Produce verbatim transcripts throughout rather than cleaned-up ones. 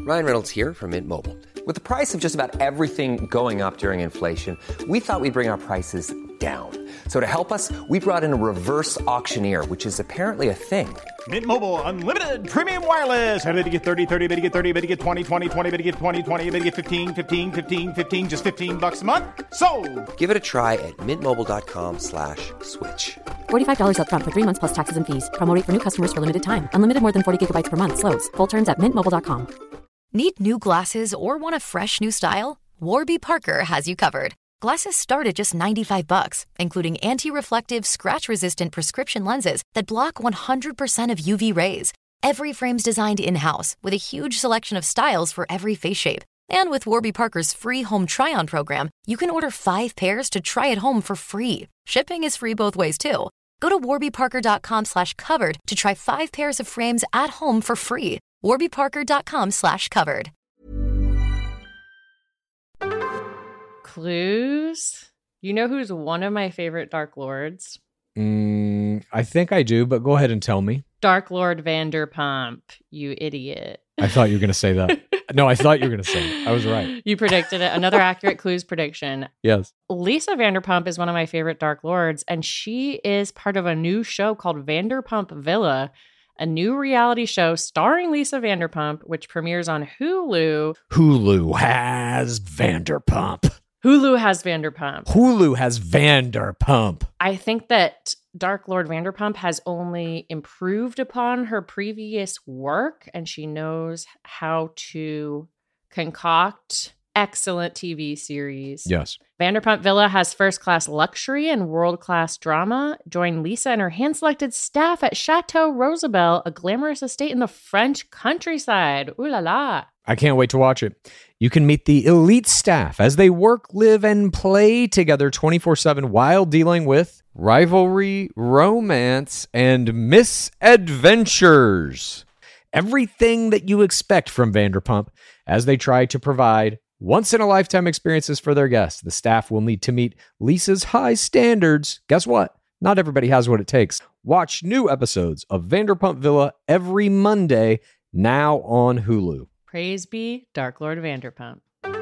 Ryan Reynolds here from Mint Mobile. With the price of just about everything going up during inflation, we thought we'd bring our prices down. So to help us, we brought in a reverse auctioneer, which is apparently a thing. Mint Mobile Unlimited Premium Wireless. How to get thirty, thirty, how to get thirty, how to get twenty, twenty, twenty, how to get twenty, twenty, how to get fifteen, fifteen, fifteen, fifteen, just fifteen bucks a month? Sold! Give it a try at mintmobile.com slash switch. forty-five dollars up front for three months plus taxes and fees. Promo rate for new customers for limited time. Unlimited more than forty gigabytes per month. Slows full terms at mint mobile dot com. Need new glasses or want a fresh new style? Warby Parker has you covered. Glasses start at just ninety-five bucks, including anti-reflective, scratch-resistant prescription lenses that block one hundred percent of U V rays. Every frame's designed in-house with a huge selection of styles for every face shape. And with Warby Parker's free home try-on program, you can order five pairs to try at home for free. Shipping is free both ways, too. Go to warbyparker.com slash covered to try five pairs of frames at home for free. warbyparker.com slash covered. Clues? You know who's one of my favorite Dark Lords? Mm, I think I do, but go ahead and tell me. Dark Lord Vanderpump, you idiot. I thought you were going to say that. No, I thought you were going to say it. I was right. You predicted it. Another accurate Clues prediction. Yes. Lisa Vanderpump is one of my favorite Dark Lords, and she is part of a new show called Vanderpump Villa, a new reality show starring Lisa Vanderpump, which premieres on Hulu. Hulu has Vanderpump. Hulu has Vanderpump. Hulu has Vanderpump. I think that Dark Lord Vanderpump has only improved upon her previous work, and she knows how to concoct excellent T V series. Yes. Vanderpump Villa has first-class luxury and world-class drama. Join Lisa and her hand-selected staff at Chateau Rosabelle, a glamorous estate in the French countryside. Ooh la la. I can't wait to watch it. You can meet the elite staff as they work, live, and play together twenty-four seven while dealing with rivalry, romance, and misadventures. Everything that you expect from Vanderpump as they try to provide once-in-a-lifetime experiences for their guests. The staff will need to meet Lisa's high standards. Guess what? Not everybody has what it takes. Watch new episodes of Vanderpump Villa every Monday, now on Hulu. Praise be Dark Lord Vanderpump.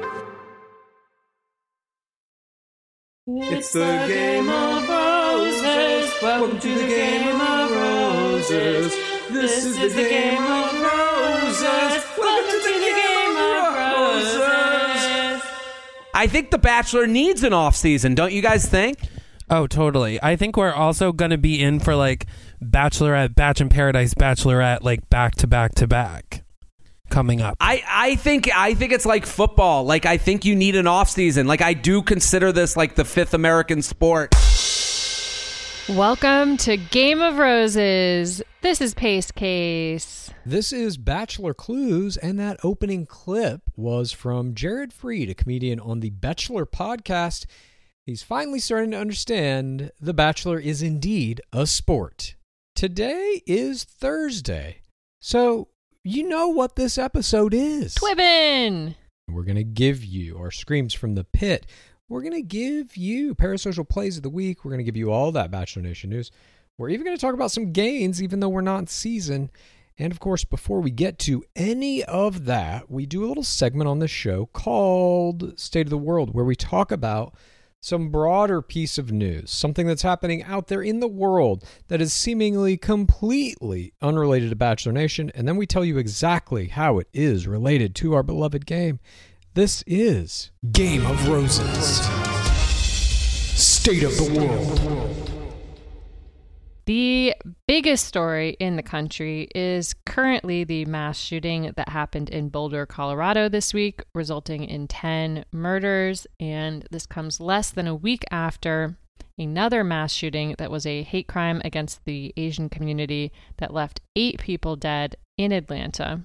It's the Game of Roses. Welcome to the Game of Roses. This is the Game of Roses. Welcome to the Game of Roses. I think The Bachelor needs an off season, don't you guys think? Oh, totally. I think we're also going to be in for like Bachelorette, Batch in Paradise, Bachelorette, like back to back to back coming up. I, I think I think it's like football. Like, I think you need an off season. Like, I do consider this like the fifth American sport. Welcome to Game of Roses. This is Pace Case. This is Bachelor Clues, and that opening clip was from Jared Freed, a comedian on the Bachelor podcast. He's finally starting to understand The Bachelor is indeed a sport. Today is Thursday, so you know what this episode is. Twibbin! We're going to give you our Screams from the Pit. We're going to give you Parasocial Plays of the Week. We're going to give you all that Bachelor Nation news. We're even going to talk about some gains, even though we're not in season. And of course, before we get to any of that, we do a little segment on this show called State of the World, where we talk about some broader piece of news, something that's happening out there in the world that is seemingly completely unrelated to Bachelor Nation, and then we tell you exactly how it is related to our beloved game. This is Game of Roses. State of the World. The biggest story in the country is currently the mass shooting that happened in Boulder, Colorado this week, resulting in ten murders. And this comes less than a week after another mass shooting that was a hate crime against the Asian community that left eight people dead in Atlanta.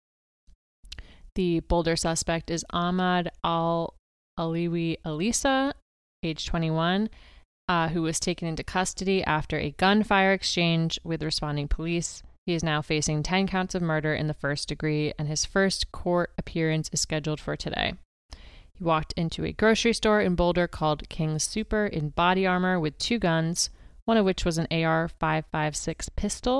The Boulder suspect is Ahmad Al-Aliwi Alisa, age twenty-one. Uh, who was taken into custody after a gunfire exchange with responding police. He is now facing ten counts of murder in the first degree, and his first court appearance is scheduled for today. He walked into a grocery store in Boulder called King's Super in body armor with two guns, one of which was an A R five five six pistol.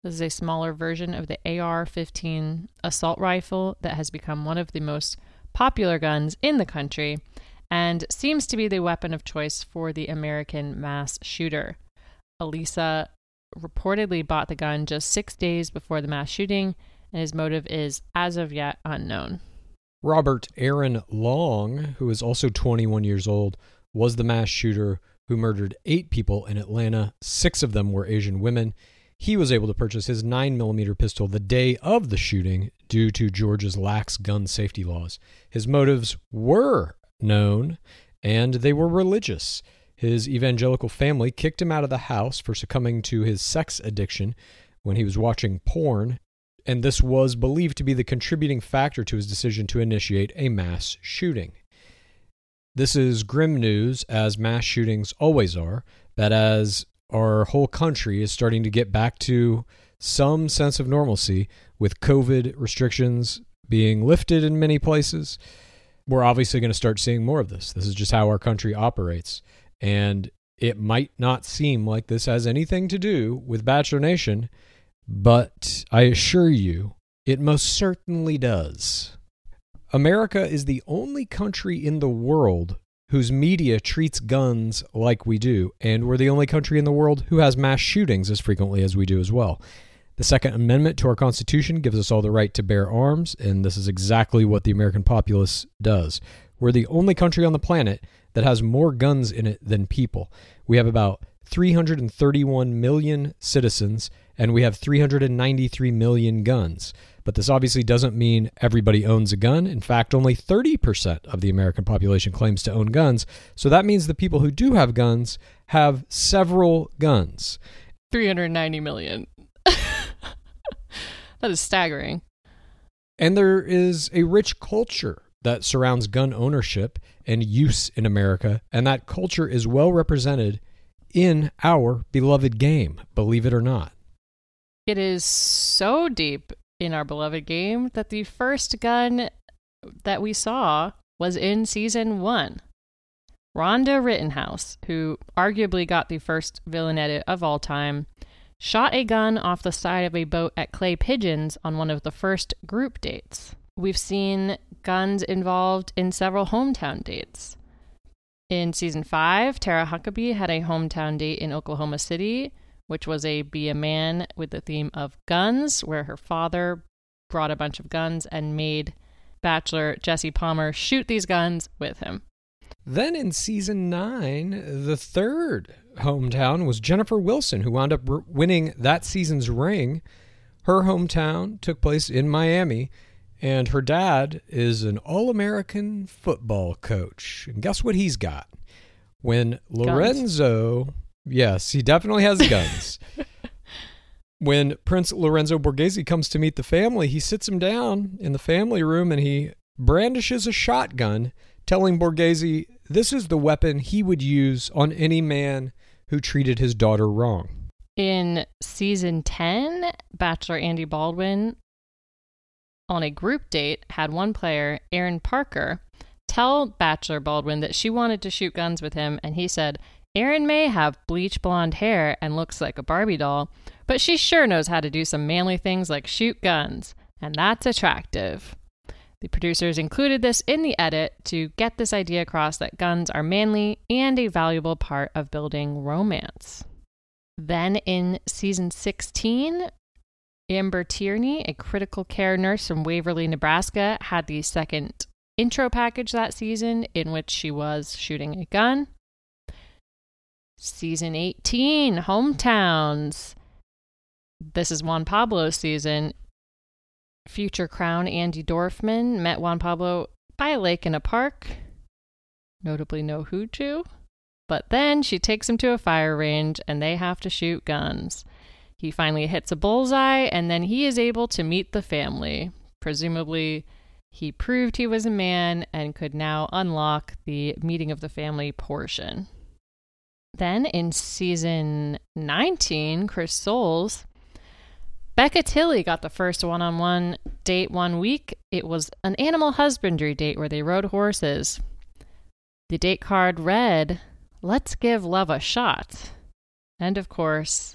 This is a smaller version of the A R fifteen assault rifle that has become one of the most popular guns in the country and seems to be the weapon of choice for the American mass shooter. Elisa reportedly bought the gun just six days before the mass shooting, and his motive is, as of yet, unknown. Robert Aaron Long, who is also twenty-one years old, was the mass shooter who murdered eight people in Atlanta. Six of them were Asian women. He was able to purchase his nine millimeter pistol the day of the shooting due to Georgia's lax gun safety laws. His motives were known, and they were religious. His evangelical family kicked him out of the house for succumbing to his sex addiction when he was watching porn, and this was believed to be the contributing factor to his decision to initiate a mass shooting. This is grim news, as mass shootings always are, that as our whole country is starting to get back to some sense of normalcy with COVID restrictions being lifted in many places, we're obviously going to start seeing more of this. This is just how our country operates. And it might not seem like this has anything to do with Bachelor Nation, but I assure you, it most certainly does. America is the only country in the world whose media treats guns like we do, and we're the only country in the world who has mass shootings as frequently as we do as well. The Second Amendment to our Constitution gives us all the right to bear arms, and this is exactly what the American populace does. We're the only country on the planet that has more guns in it than people. We have about three hundred thirty-one million citizens, and we have three hundred ninety-three million guns. But this obviously doesn't mean everybody owns a gun. In fact, only thirty percent of the American population claims to own guns. So that means the people who do have guns have several guns. three hundred ninety million. That is staggering. And there is a rich culture that surrounds gun ownership and use in America, and that culture is well represented in our beloved game, believe it or not. It is so deep in our beloved game that the first gun that we saw was in season one. Rhonda Rittenhouse, who arguably got the first villain edit of all time, shot a gun off the side of a boat at Clay Pigeons on one of the first group dates. We've seen guns involved in several hometown dates. In season five, Tara Huckabee had a hometown date in Oklahoma City, which was a Be a Man with the theme of guns, where her father brought a bunch of guns and made Bachelor Jesse Palmer shoot these guns with him. Then in season nine, the third hometown was Jennifer Wilson, who wound up r- winning that season's ring. Her hometown took place in Miami, and her dad is an All-American football coach. And guess what he's got? When Lorenzo... Guns. Yes, he definitely has guns. When Prince Lorenzo Borghese comes to meet the family, he sits him down in the family room and he brandishes a shotgun, telling Borghese this is the weapon he would use on any man who treated his daughter wrong. In season ten, Bachelor Andy Baldwin, on a group date, had one player, Aaron Parker, tell Bachelor Baldwin that she wanted to shoot guns with him, and he said, Aaron may have bleach blonde hair and looks like a Barbie doll, but she sure knows how to do some manly things like shoot guns, and that's attractive. The producers included this in the edit to get this idea across that guns are manly and a valuable part of building romance. Then in season sixteen, Amber Tierney, a critical care nurse from Waverly, Nebraska, had the second intro package that season in which she was shooting a gun. Season eighteen, Hometowns. This is Juan Pablo's season. Future Crown Andy Dorfman met Juan Pablo by a lake in a park. Notably no hoochoo. But then she takes him to a fire range and they have to shoot guns. He finally hits a bullseye and then he is able to meet the family. Presumably, he proved he was a man and could now unlock the meeting of the family portion. Then in season nineteen, Chris Soules, Becca Tilley got the first one-on-one date one week. It was an animal husbandry date where they rode horses. The date card read, "Let's give love a shot." And of course,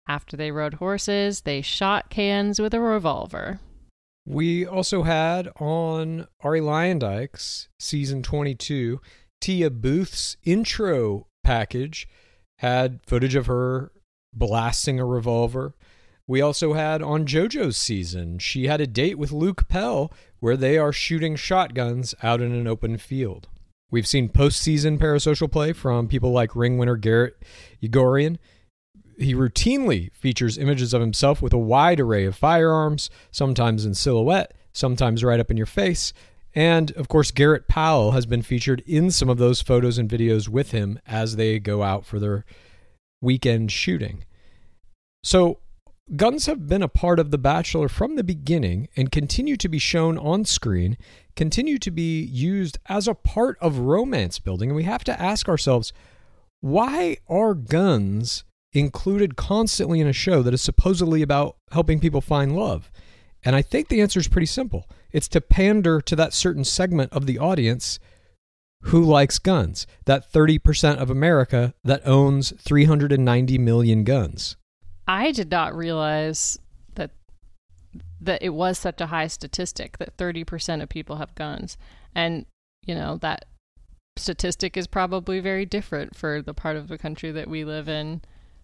After they rode horses, they shot cans with a revolver. We also had on Ari Lyondike's season twenty-two, Tia Booth's intro package had footage of her blasting a revolver. We also had on JoJo's season, she had a date with Luke Pell where they are shooting shotguns out in an open field. We've seen postseason parasocial play from people like ring winner Garrett Yegorian. He routinely features images of himself with a wide array of firearms, sometimes in silhouette, sometimes right up in your face. And, of course, Garrett Powell has been featured in some of those photos and videos with him as they go out for their weekend shooting. So, guns have been a part of The Bachelor from the beginning and continue to be shown on screen, continue to be used as a part of romance building. And we have to ask ourselves, why are guns included constantly in a show that is supposedly about helping people find love? And I think the answer is pretty simple. It's to pander to that certain segment of the audience who likes guns, that thirty percent of America that owns three hundred ninety million guns. I did not realize that that it was such a high statistic that thirty percent of people have guns. And, you know, that statistic is probably very different for the part of the country that we live in.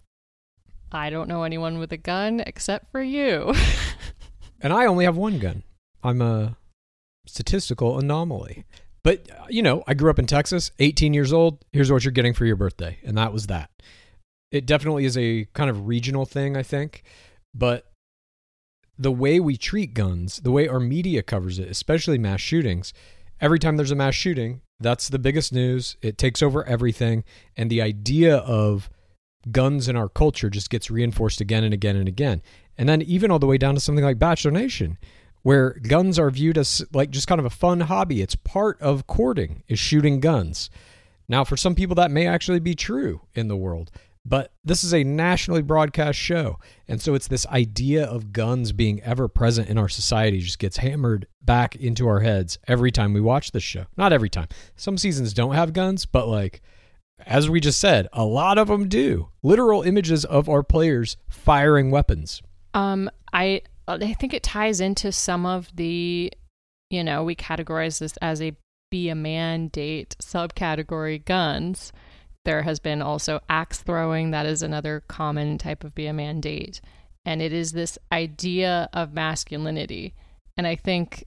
I don't know anyone with a gun except for you. And I only have one gun. I'm a statistical anomaly. But, you know, I grew up in Texas, eighteen years old. Here's what you're getting for your birthday. And that was that. It definitely is a kind of regional thing, I think. But the way we treat guns, the way our media covers it, especially mass shootings, every time there's a mass shooting, that's the biggest news. It takes over everything. And the idea of guns in our culture just gets reinforced again and again and again. And then even all the way down to something like Bachelor Nation, where guns are viewed as like just kind of a fun hobby. It's part of courting, is shooting guns. Now, for some people, that may actually be true in the world, but this is a nationally broadcast show. And so it's this idea of guns being ever present in our society just gets hammered back into our heads every time we watch this show. Not every time. Some seasons don't have guns, but like, as we just said, a lot of them do. Literal images of our players firing weapons. Um, I I think it ties into some of the, you know, we categorize this as a be a man date subcategory guns. There has been also axe throwing. That is another common type of be a man date. And it is this idea of masculinity. And I think,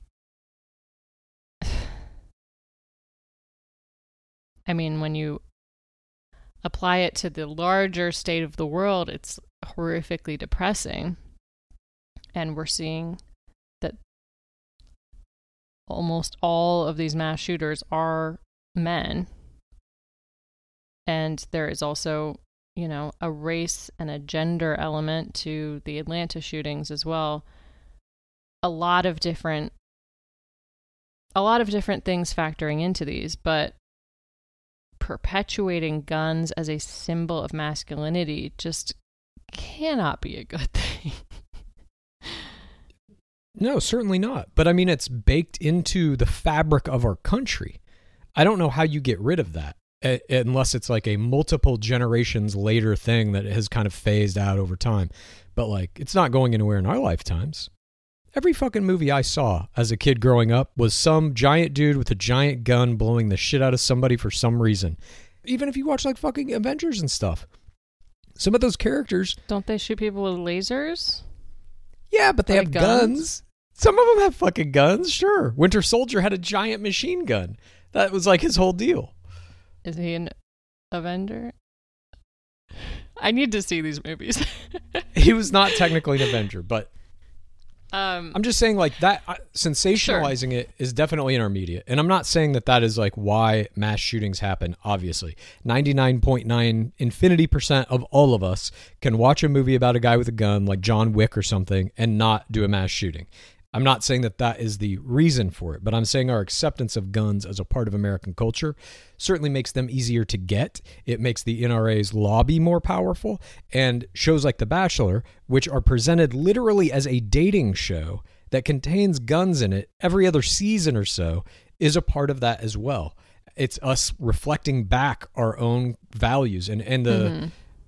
I mean, when you apply it to the larger state of the world, it's horrifically depressing. And we're seeing that almost all of these mass shooters are men. And there is also, you know, a race and a gender element to the Atlanta shootings as well. A lot of different, a lot of different things factoring into these, but perpetuating guns as a symbol of masculinity just cannot be a good thing. No, certainly not. But I mean, it's baked into the fabric of our country. I don't know how you get rid of that uh, unless it's like a multiple generations later thing that has kind of phased out over time. But like, it's not going anywhere in our lifetimes. Every fucking movie I saw as a kid growing up was some giant dude with a giant gun blowing the shit out of somebody for some reason. Even if you watch like fucking Avengers and stuff. Some of those characters... Don't they shoot people with lasers? Yeah, but they like have guns? guns. Some of them have fucking guns, sure. Winter Soldier had a giant machine gun. That was like his whole deal. Is he an Avenger? I need to see these movies. He was not technically an Avenger, but um, I'm just saying like that uh, sensationalizing sure. it is definitely in our media. And I'm not saying that that is like why mass shootings happen, obviously. ninety-nine point nine infinity percent of all of us can watch a movie about a guy with a gun like John Wick or something and not do a mass shooting. I'm not saying that that is the reason for it, but I'm saying our acceptance of guns as a part of American culture certainly makes them easier to get. It makes the N R A's lobby more powerful, and shows like The Bachelor, which are presented literally as a dating show that contains guns in it every other season or so, is a part of that as well. It's us reflecting back our own values and, and the... Mm-hmm.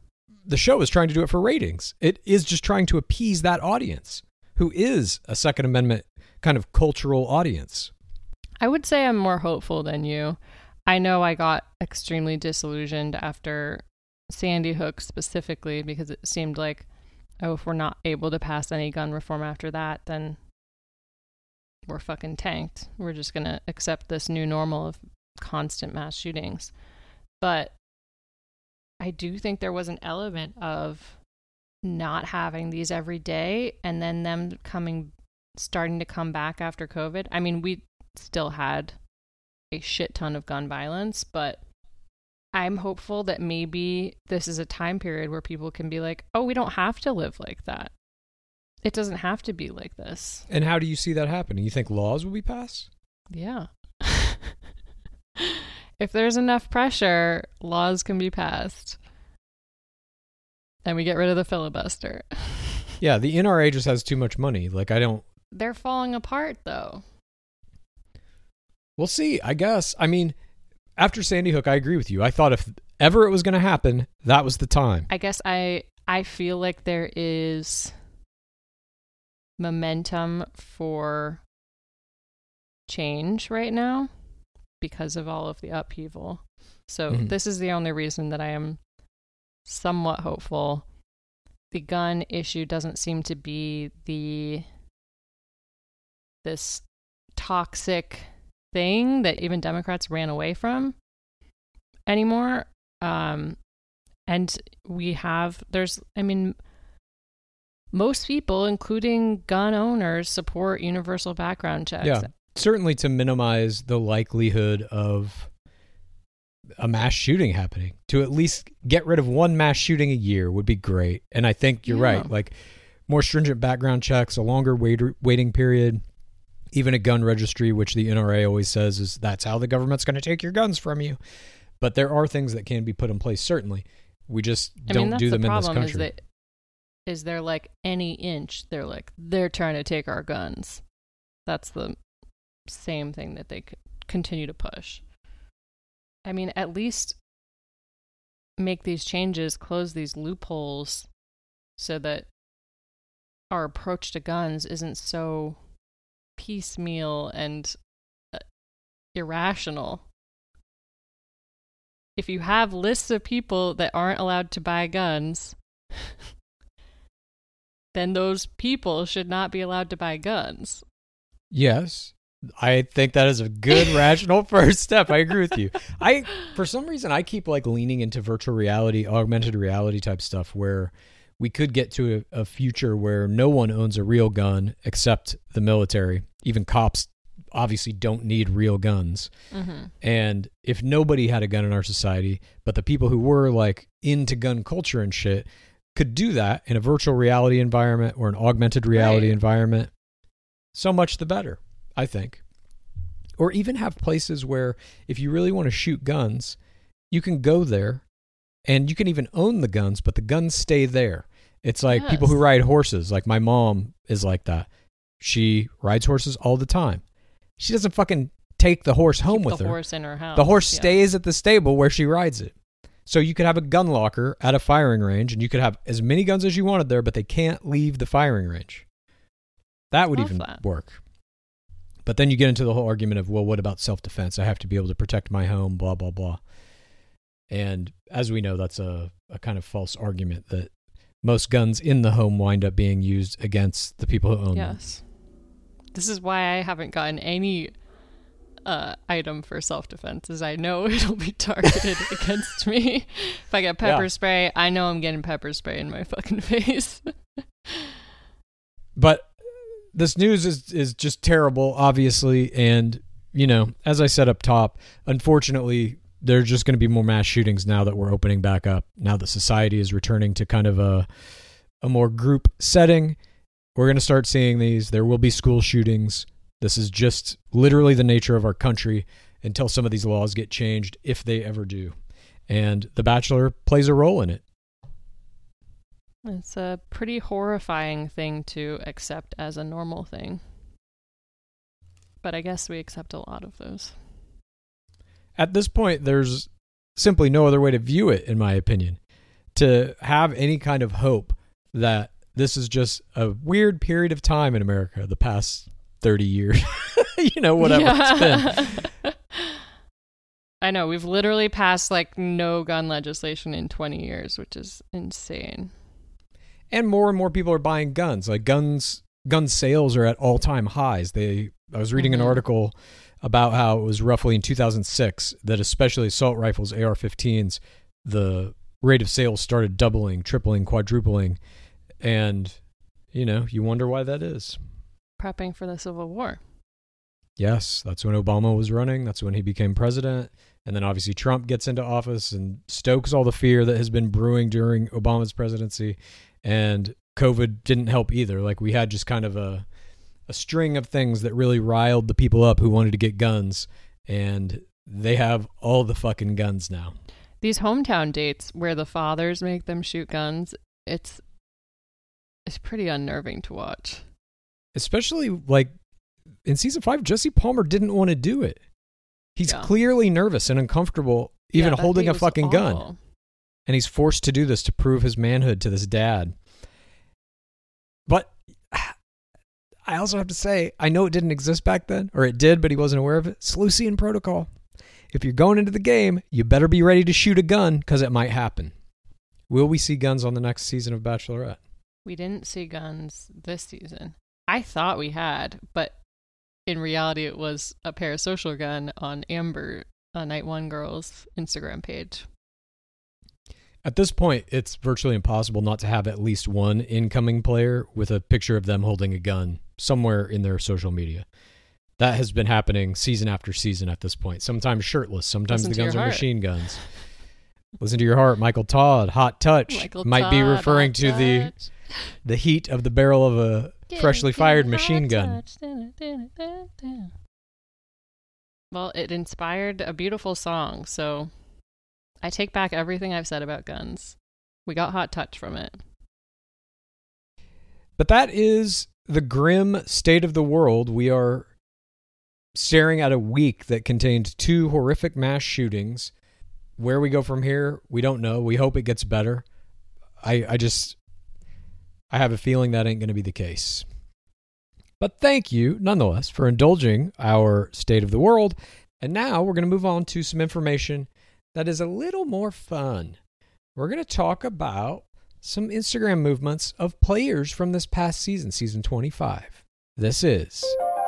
the show is trying to do it for ratings. It is just trying to appease that audience who is a Second Amendment kind of cultural audience. I would say I'm more hopeful than you. I know I got extremely disillusioned after Sandy Hook specifically because it seemed like, oh, if we're not able to pass any gun reform after that, then we're fucking tanked. We're just going to accept this new normal of constant mass shootings. But I do think there was an element of not having these every day and then them coming, starting to come back after COVID. I mean, we still had a shit ton of gun violence, but I'm hopeful that maybe this is a time period where people can be like, oh, we don't have to live like that. It doesn't have to be like this. And how do you see that happening? You think laws will be passed? Yeah. If there's enough pressure, laws can be passed. And we get rid of the filibuster. Yeah, the N R A just has too much money. Like, I don't... They're falling apart, though. We'll see, I guess. I mean, after Sandy Hook, I agree with you. I thought if ever it was going to happen, that was the time. I guess I I feel like there is momentum for change right now because of all of the upheaval. So mm-hmm. This is the only reason that I am somewhat hopeful. The gun issue doesn't seem to be the this toxic thing that even Democrats ran away from anymore. Um, and we have, there's, I mean, most people, including gun owners, support universal background checks. Yeah, certainly to minimize the likelihood of a mass shooting happening. To at least get rid of one mass shooting a year would be great. And I think you're yeah. right. Like more stringent background checks, a longer wait- waiting period, even a gun registry, which the N R A always says is that's how the government's going to take your guns from you. But there are things that can be put in place, certainly. We just I don't mean, that's do them the in this problem, country. Is, that, is there like any inch, they're like, they're trying to take our guns. That's the same thing that they continue to push. I mean, at least make these changes, close these loopholes so that our approach to guns isn't so piecemeal and uh, irrational. If you have lists of people that aren't allowed to buy guns, then those people should not be allowed to buy guns. Yes. I think that is a good rational first step. I agree with you. I, for some reason, I keep like leaning into virtual reality, augmented reality type stuff where we could get to a, a future where no one owns a real gun except the military. Even cops obviously don't need real guns. Mm-hmm. And if nobody had a gun in our society, but the people who were like into gun culture and shit could do that in a virtual reality environment or an augmented reality right. environment, so much the better, I think. Or even have places where if you really want to shoot guns, you can go there and you can even own the guns, but the guns stay there. It's like yes. people who ride horses. Like my mom is like that. She rides horses all the time. She doesn't fucking take the horse home Keep with the her. The horse in her house. The horse yeah. stays at the stable where she rides it. So you could have a gun locker at a firing range and you could have as many guns as you wanted there, but they can't leave the firing range. That would Love even that. work. But then you get into the whole argument of, well, what about self-defense? I have to be able to protect my home, blah, blah, blah. And as we know, that's a, a kind of false argument that most guns in the home wind up being used against the people who own them. Yes. This is why I haven't gotten any uh, item for self-defense, is I know it'll be targeted against me. If I get pepper yeah. spray, I know I'm getting pepper spray in my fucking face. But this news is, is just terrible, obviously. And, you know, as I said up top, unfortunately, there's just going to be more mass shootings now that we're opening back up. Now that society is returning to kind of a, a more group setting, we're going to start seeing these. There will be school shootings. This is just literally the nature of our country until some of these laws get changed, if they ever do. And The Bachelor plays a role in it. It's a pretty horrifying thing to accept as a normal thing. But I guess we accept a lot of those. At this point, there's simply no other way to view it, in my opinion. to have any kind of hope that this is just a weird period of time in America the past thirty years. You know, whatever Yeah. it's been. I know. We've literally passed like no gun legislation in twenty years, which is insane. And more and more people are buying guns. Like guns, gun sales are at all-time highs. They, I was reading Mhm. an article about how it was roughly in two thousand six that especially assault rifles, A R fifteens, the rate of sales started doubling, tripling, quadrupling. And, you know, you wonder why that is. Prepping for the Civil War. Yes, that's when Obama was running. That's when he became president. And then obviously Trump gets into office and stokes all the fear that has been brewing during Obama's presidency. And COVID didn't help either. Like we had just kind of a, a string of things that really riled the people up who wanted to get guns. And they have all the fucking guns now. These hometown dates where the fathers make them shoot guns, it's it's pretty unnerving to watch. Especially like in season five, Jesse Palmer didn't want to do it. He's Yeah. clearly nervous and uncomfortable even Yeah, that holding date a was fucking gun. awful. And he's forced to do this to prove his manhood to this dad. But I also have to say, I know it didn't exist back then, or it did, but he wasn't aware of it. Seleucian protocol. If you're going into the game, you better be ready to shoot a gun because it might happen. Will we see guns on the next season of Bachelorette? We didn't see guns this season. I thought we had, but in reality, it was a parasocial gun on Amber, uh, Night One Girl's Instagram page. At this point, it's virtually impossible not to have at least one incoming player with a picture of them holding a gun somewhere in their social media. That has been happening season after season at this point. Sometimes shirtless, sometimes Listen the to guns your are heart. machine guns. Listen to your heart. Michael Todd, Hot Touch, Michael might be Todd, referring hot to the touch. the heat of the barrel of a Get freshly it, get fired it, machine hot gun. touch. Da, da, da, da, da. Well, it inspired a beautiful song, so I take back everything I've said about guns. We got hot touch from it. But that is the grim state of the world. We are staring at a week that contained two horrific mass shootings. Where we go from here, we don't know. We hope it gets better. I, I just, I have a feeling that ain't going to be the case. But thank you, nonetheless, for indulging our state of the world. And now we're going to move on to some information that is a little more fun. We're going to talk about some Instagram movements of players from this past season, season twenty-five. This is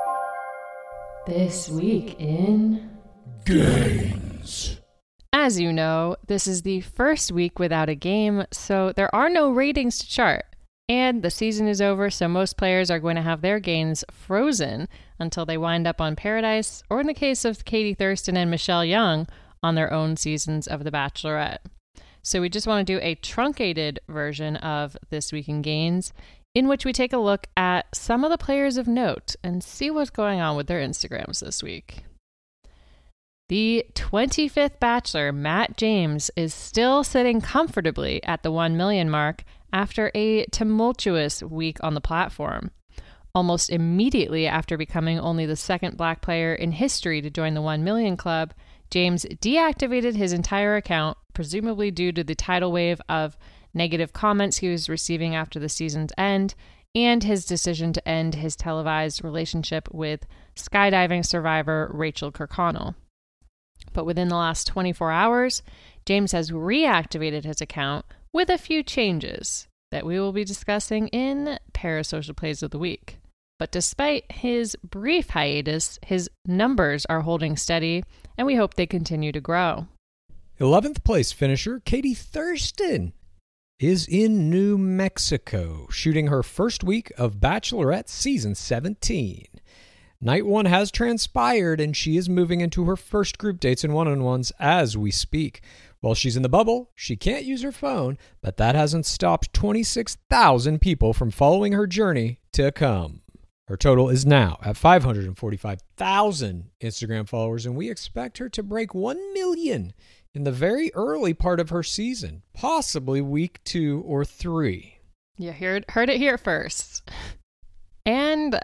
This week in Games. As you know, this is the first week without a game, so there are no ratings to chart. And the season is over, so most players are going to have their gains frozen until they wind up on Paradise, or in the case of Katie Thurston and Michelle Young, on their own seasons of The Bachelorette. So we just want to do a truncated version of This Week in Gains, in which we take a look at some of the players of note and see what's going on with their Instagrams this week. The twenty-fifth Bachelor, Matt James, is still sitting comfortably at the one million mark after a tumultuous week on the platform. Almost immediately after becoming only the second Black player in history to join the one million club, James deactivated his entire account, presumably due to the tidal wave of negative comments he was receiving after the season's end, and his decision to end his televised relationship with skydiving survivor Rachel Kirkconnell. But within the last twenty-four hours, James has reactivated his account with a few changes that we will be discussing in Parasocial Plays of the Week. But despite his brief hiatus, his numbers are holding steady, and we hope they continue to grow. eleventh place finisher Katie Thurston is in New Mexico, shooting her first week of Bachelorette season seventeen. Night one has transpired, and she is moving into her first group dates and one-on-ones as we speak. While she's in the bubble, she can't use her phone, but that hasn't stopped twenty-six thousand people from following her journey to come. Her total is now at five hundred forty-five thousand Instagram followers, and we expect her to break one million in the very early part of her season, possibly week two or three. You heard, heard it here first. And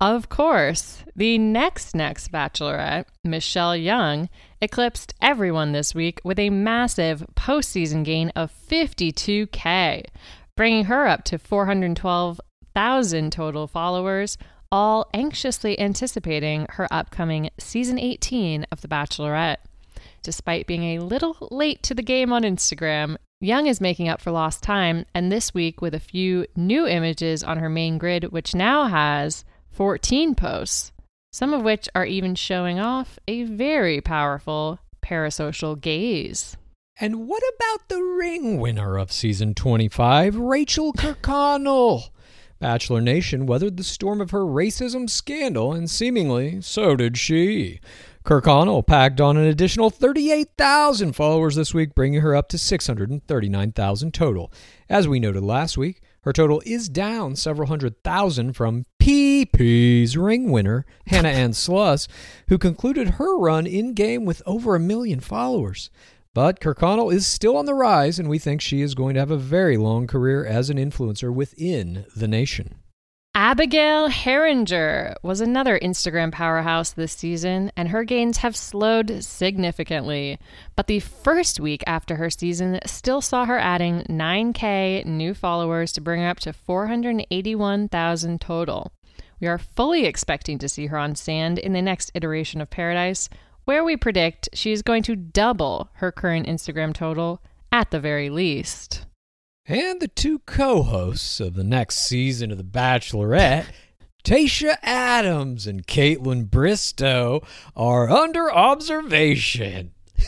Of course, the next next Bachelorette, Michelle Young, eclipsed everyone this week with a massive postseason gain of fifty-two K, bringing her up to four hundred twelve thousand total followers, all anxiously anticipating her upcoming season eighteen of The Bachelorette. Despite being a little late to the game on Instagram, Young is making up for lost time, and this week with a few new images on her main grid, which now has fourteen posts, some of which are even showing off a very powerful parasocial gaze. And what about the ring winner of season twenty-five, Rachel Kirkconnell? Bachelor Nation weathered the storm of her racism scandal, and seemingly so did she. Kirkconnell packed on an additional thirty-eight thousand followers this week, bringing her up to six hundred thirty-nine thousand total. As we noted last week, her total is down several hundred thousand from P P's ring winner, Hannah Ann Sluss, who concluded her run in-game with over a million followers. But Kirkconnell is still on the rise, and we think she is going to have a very long career as an influencer within the nation. Abigail Herringer was another Instagram powerhouse this season, and her gains have slowed significantly. But the first week after her season still saw her adding nine K new followers to bring her up to four hundred eighty-one thousand total. We are fully expecting to see her on sand in the next iteration of Paradise, where we predict she is going to double her current Instagram total at the very least. And the two co-hosts of the next season of The Bachelorette, Tayshia Adams and Caitlin Bristow, are under observation.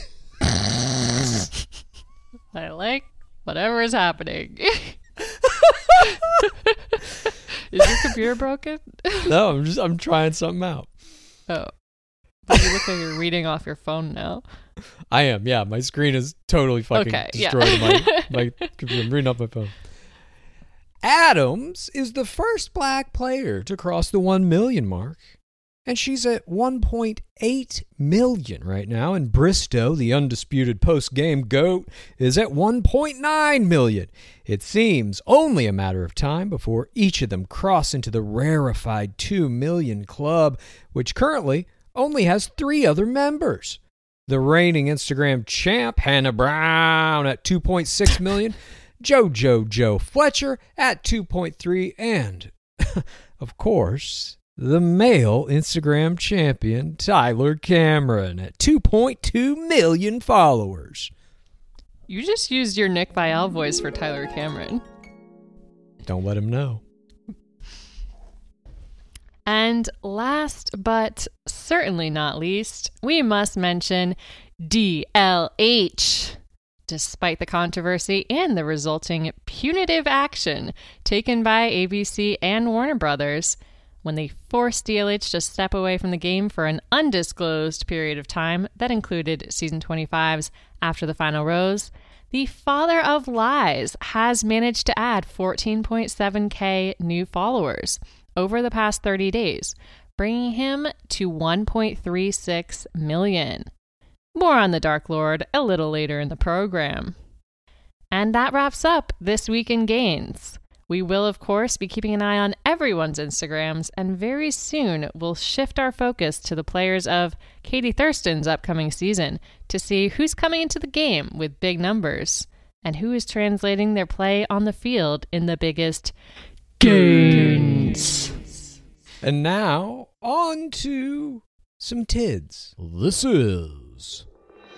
I like whatever is happening. Is your computer broken? No, I'm just I'm trying something out. Oh. But you look like you're reading off your phone now. I am, yeah. My screen is totally fucking okay, destroyed. Yeah. my, my computer. I'm reading off my phone. Adams is the first black player to cross the one million mark, and she's at one point eight million right now. And Bristow, the undisputed post-game GOAT, is at one point nine million. It seems only a matter of time before each of them cross into the rarefied two million club, which currently only has three other members. The reigning Instagram champ, Hannah Brown, at two point six million, JoJo Joe Fletcher at two point three, and, of course, the male Instagram champion, Tyler Cameron, at two point two million followers. You just used your Nick Viall voice for Tyler Cameron. Don't let him know. And last but certainly not least, we must mention D L H. Despite the controversy and the resulting punitive action taken by A B C and Warner Brothers, when they forced D L H to step away from the game for an undisclosed period of time that included season twenty-five's After the Final Rose, the father of lies has managed to add fourteen point seven K new followers over the past thirty days, bringing him to one point three six million. More on the Dark Lord a little later in the program. And that wraps up This Week in Gains. We will, of course, be keeping an eye on everyone's Instagrams, and very soon we'll shift our focus to the players of Katie Thurston's upcoming season to see who's coming into the game with big numbers and who is translating their play on the field in the biggest gains. And now, on to some tids. This is...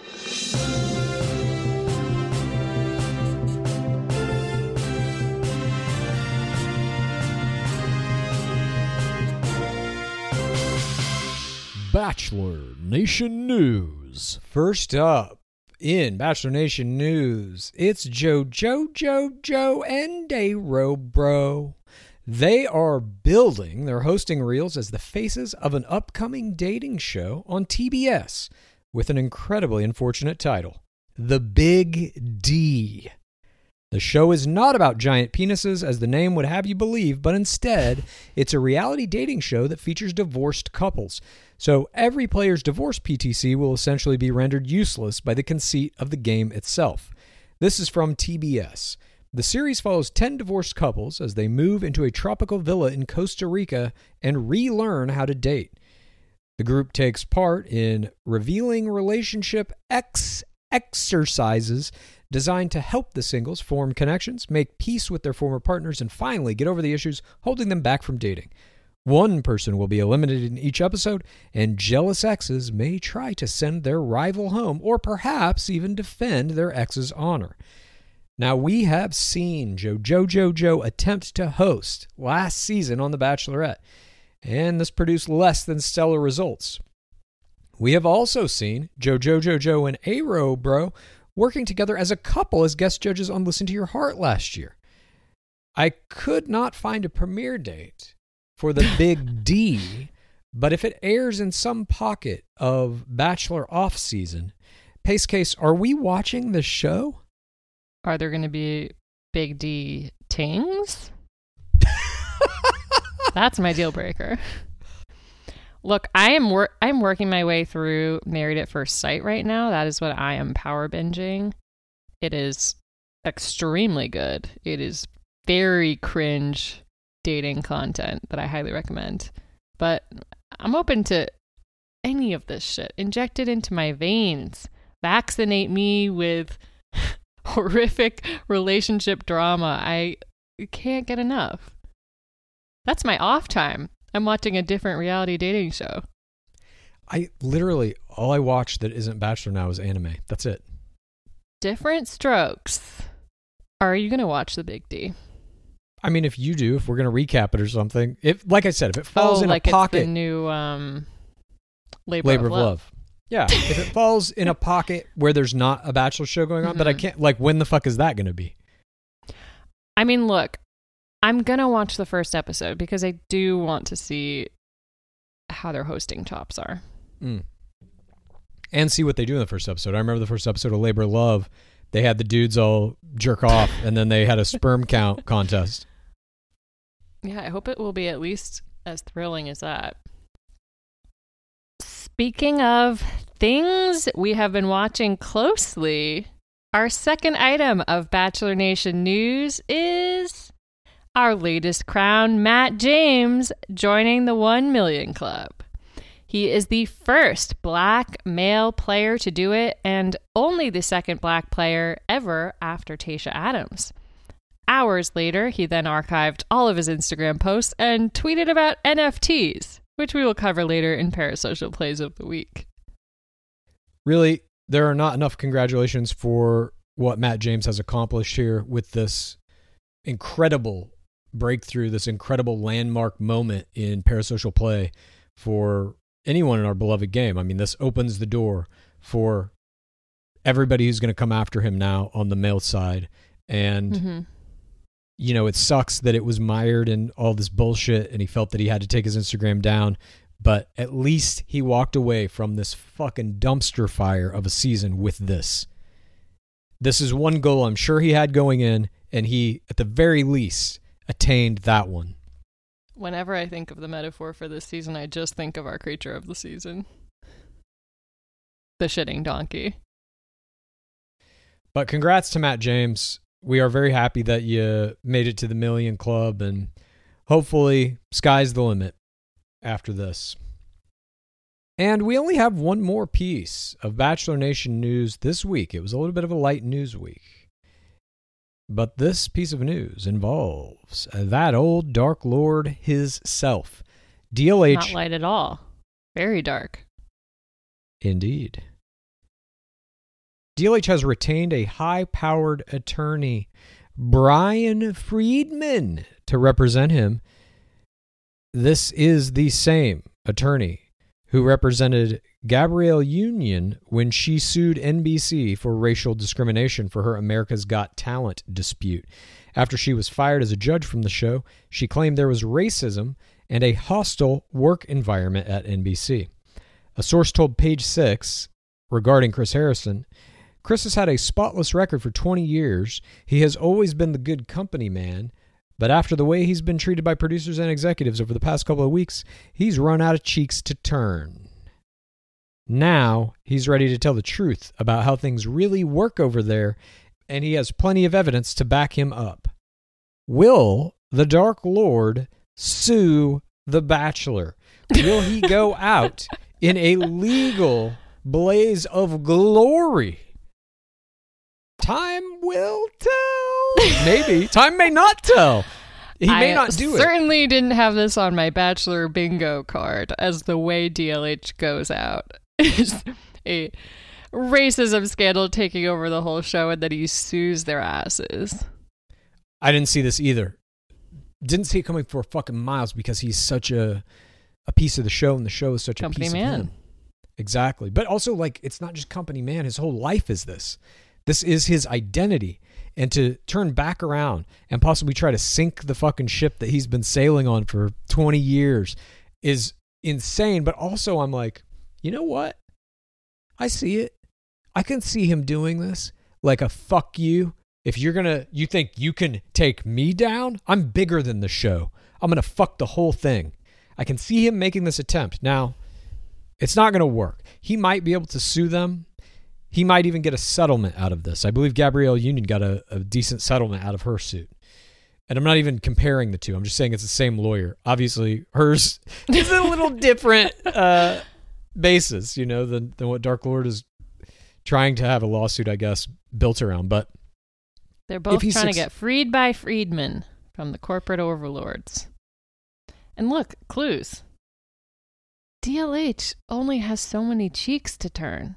Bachelor Nation News. First up in Bachelor Nation News, it's JoJo, JoJo, and A-Ro Bro. They are building their hosting reels as the faces of an upcoming dating show on T B S with an incredibly unfortunate title, The Big D. The show is not about giant penises, as the name would have you believe, but instead, it's a reality dating show that features divorced couples. So every player's divorce P T C will essentially be rendered useless by the conceit of the game itself. This is from T B S. The series follows ten divorced couples as they move into a tropical villa in Costa Rica and relearn how to date. The group takes part in revealing relationship X exercises designed to help the singles form connections, make peace with their former partners, and finally get over the issues holding them back from dating. One person will be eliminated in each episode, and jealous exes may try to send their rival home or perhaps even defend their ex's honor. Now, we have seen JoJo JoJo attempt to host last season on The Bachelorette, and this produced less than stellar results. We have also seen JoJo JoJo and Aero Bro working together as a couple as guest judges on Listen to Your Heart last year. I could not find a premiere date for the Big D, but if it airs in some pocket of Bachelor off-season, Pace Case, are we watching the show? Are there going to be Big D tings? That's my deal breaker. Look, I am wor- I'm working my way through Married at First Sight right now. That is what I am power binging. It is extremely good. It is very cringe dating content that I highly recommend. But I'm open to any of this shit. Inject it into my veins. Vaccinate me with horrific relationship drama. I can't get enough. That's my off time. I'm watching a different reality dating show. I literally, all I watch that isn't Bachelor now is anime. That's it. Different strokes. Are you going to watch the Big D? I mean, if you do, if we're going to recap it or something, if, like I said, if it falls oh, in like a pocket. It's the new um, Labor, Labor of, of Love. Love. Yeah. If it falls in a pocket where there's not a Bachelor show going on, mm-hmm. but I can't, like, when the fuck is that going to be? I mean, look, I'm going to watch the first episode because I do want to see how their hosting chops are. Mm. And see what they do in the first episode. I remember the first episode of Labor of Love. They had the dudes all jerk off, and then they had a sperm count contest. Yeah, I hope it will be at least as thrilling as that. Speaking of things we have been watching closely, our second item of Bachelor Nation news is our latest crown, Matt James, joining the one million Club. He is the first black male player to do it and only the second black player ever after Tayshia Adams. Hours later, he then archived all of his Instagram posts and tweeted about N F Ts, which we will cover later in Parasocial Plays of the Week. Really, there are not enough congratulations for what Matt James has accomplished here with this incredible breakthrough, this incredible landmark moment in Parasocial Play for anyone in our beloved game. I mean, this opens the door for everybody who's going to come after him now on the male side. And, mm-hmm. you know, it sucks that it was mired in all this bullshit and he felt that he had to take his Instagram down. But at least he walked away from this fucking dumpster fire of a season with this. This is one goal I'm sure he had going in, and he, at the very least, attained that one. Whenever I think of the metaphor for this season, I just think of our creature of the season. The shitting donkey. But congrats to Matt James. We are very happy that you made it to the Million Club, and hopefully sky's the limit after this. And we only have one more piece of Bachelor Nation news this week. It was a little bit of a light news week. But this piece of news involves that old Dark Lord himself. D L H. Not light at all. Very dark. Indeed. D L H has retained a high-powered attorney, Brian Friedman, to represent him. This is the same attorney who represented Gabrielle Union when she sued N B C for racial discrimination for her America's Got Talent dispute. After she was fired as a judge from the show, she claimed there was racism and a hostile work environment at N B C. A source told Page Six, regarding Chris Harrison, Chris has had a spotless record for twenty years. He has always been the good company man, but after the way he's been treated by producers and executives over the past couple of weeks, he's run out of cheeks to turn. Now, he's ready to tell the truth about how things really work over there and he has plenty of evidence to back him up. Will the Dark Lord sue The Bachelor? Will he go out in a legal blaze of glory? Time will tell. Maybe. Time may not tell. He may I not do it. certainly didn't have this on my Bachelor bingo card as the way D L H goes out. Is a racism scandal taking over the whole show and then he sues their asses. I didn't see this either. Didn't see it coming for fucking miles because he's such a a piece of the show and the show is such Company a piece man. of him. Exactly. But also, like, it's not just company man. His whole life is this. This is his identity. And to turn back around and possibly try to sink the fucking ship that he's been sailing on for twenty years is insane. But also I'm like, you know what? I see it. I can see him doing this like a fuck you. If you're going to, you think you can take me down? I'm bigger than the show. I'm going to fuck the whole thing. I can see him making this attempt. Now, it's not going to work. He might be able to sue them. He might even get a settlement out of this. I believe Gabrielle Union got a, a decent settlement out of her suit. And I'm not even comparing the two. I'm just saying it's the same lawyer. Obviously, hers is a little different uh, basis, you know, than, than what Dark Lord is trying to have a lawsuit, I guess, built around. But they're both trying suc- to get freed by freedmen from the corporate overlords. And look, clues. D L H only has so many cheeks to turn.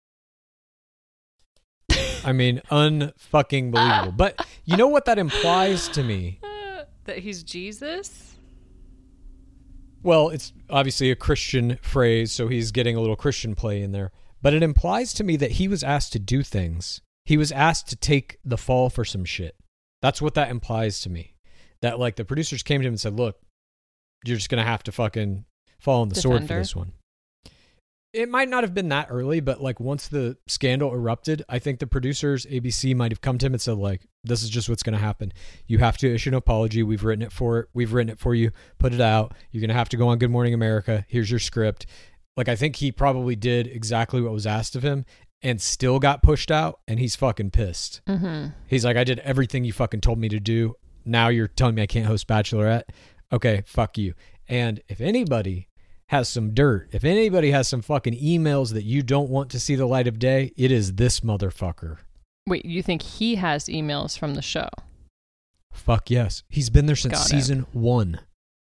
I mean, unfucking believable. But you know what that implies to me? That he's Jesus? Well, it's obviously a Christian phrase, so he's getting a little Christian play in there. But it implies to me that he was asked to do things. He was asked to take the fall for some shit. That's what that implies to me. That, like, the producers came to him and said, look, you're just going to have to fucking fall on the sword for Defender. this one. It might not have been that early, but like once the scandal erupted, I think the producers, A B C, might have come to him and said, like, this is just what's going to happen. You have to issue an apology. We've written it for it. We've written it for you. Put it out. You're going to have to go on Good Morning America. Here's your script. Like, I think he probably did exactly what was asked of him and still got pushed out, and he's fucking pissed. Mm-hmm. He's like, I did everything you fucking told me to do. Now you're telling me I can't host Bachelorette? Okay, fuck you. And if anybody has some dirt, if anybody has some fucking emails that you don't want to see the light of day, it is this motherfucker. Wait, you think he has emails from the show? Fuck yes. He's been there since Got it. season one.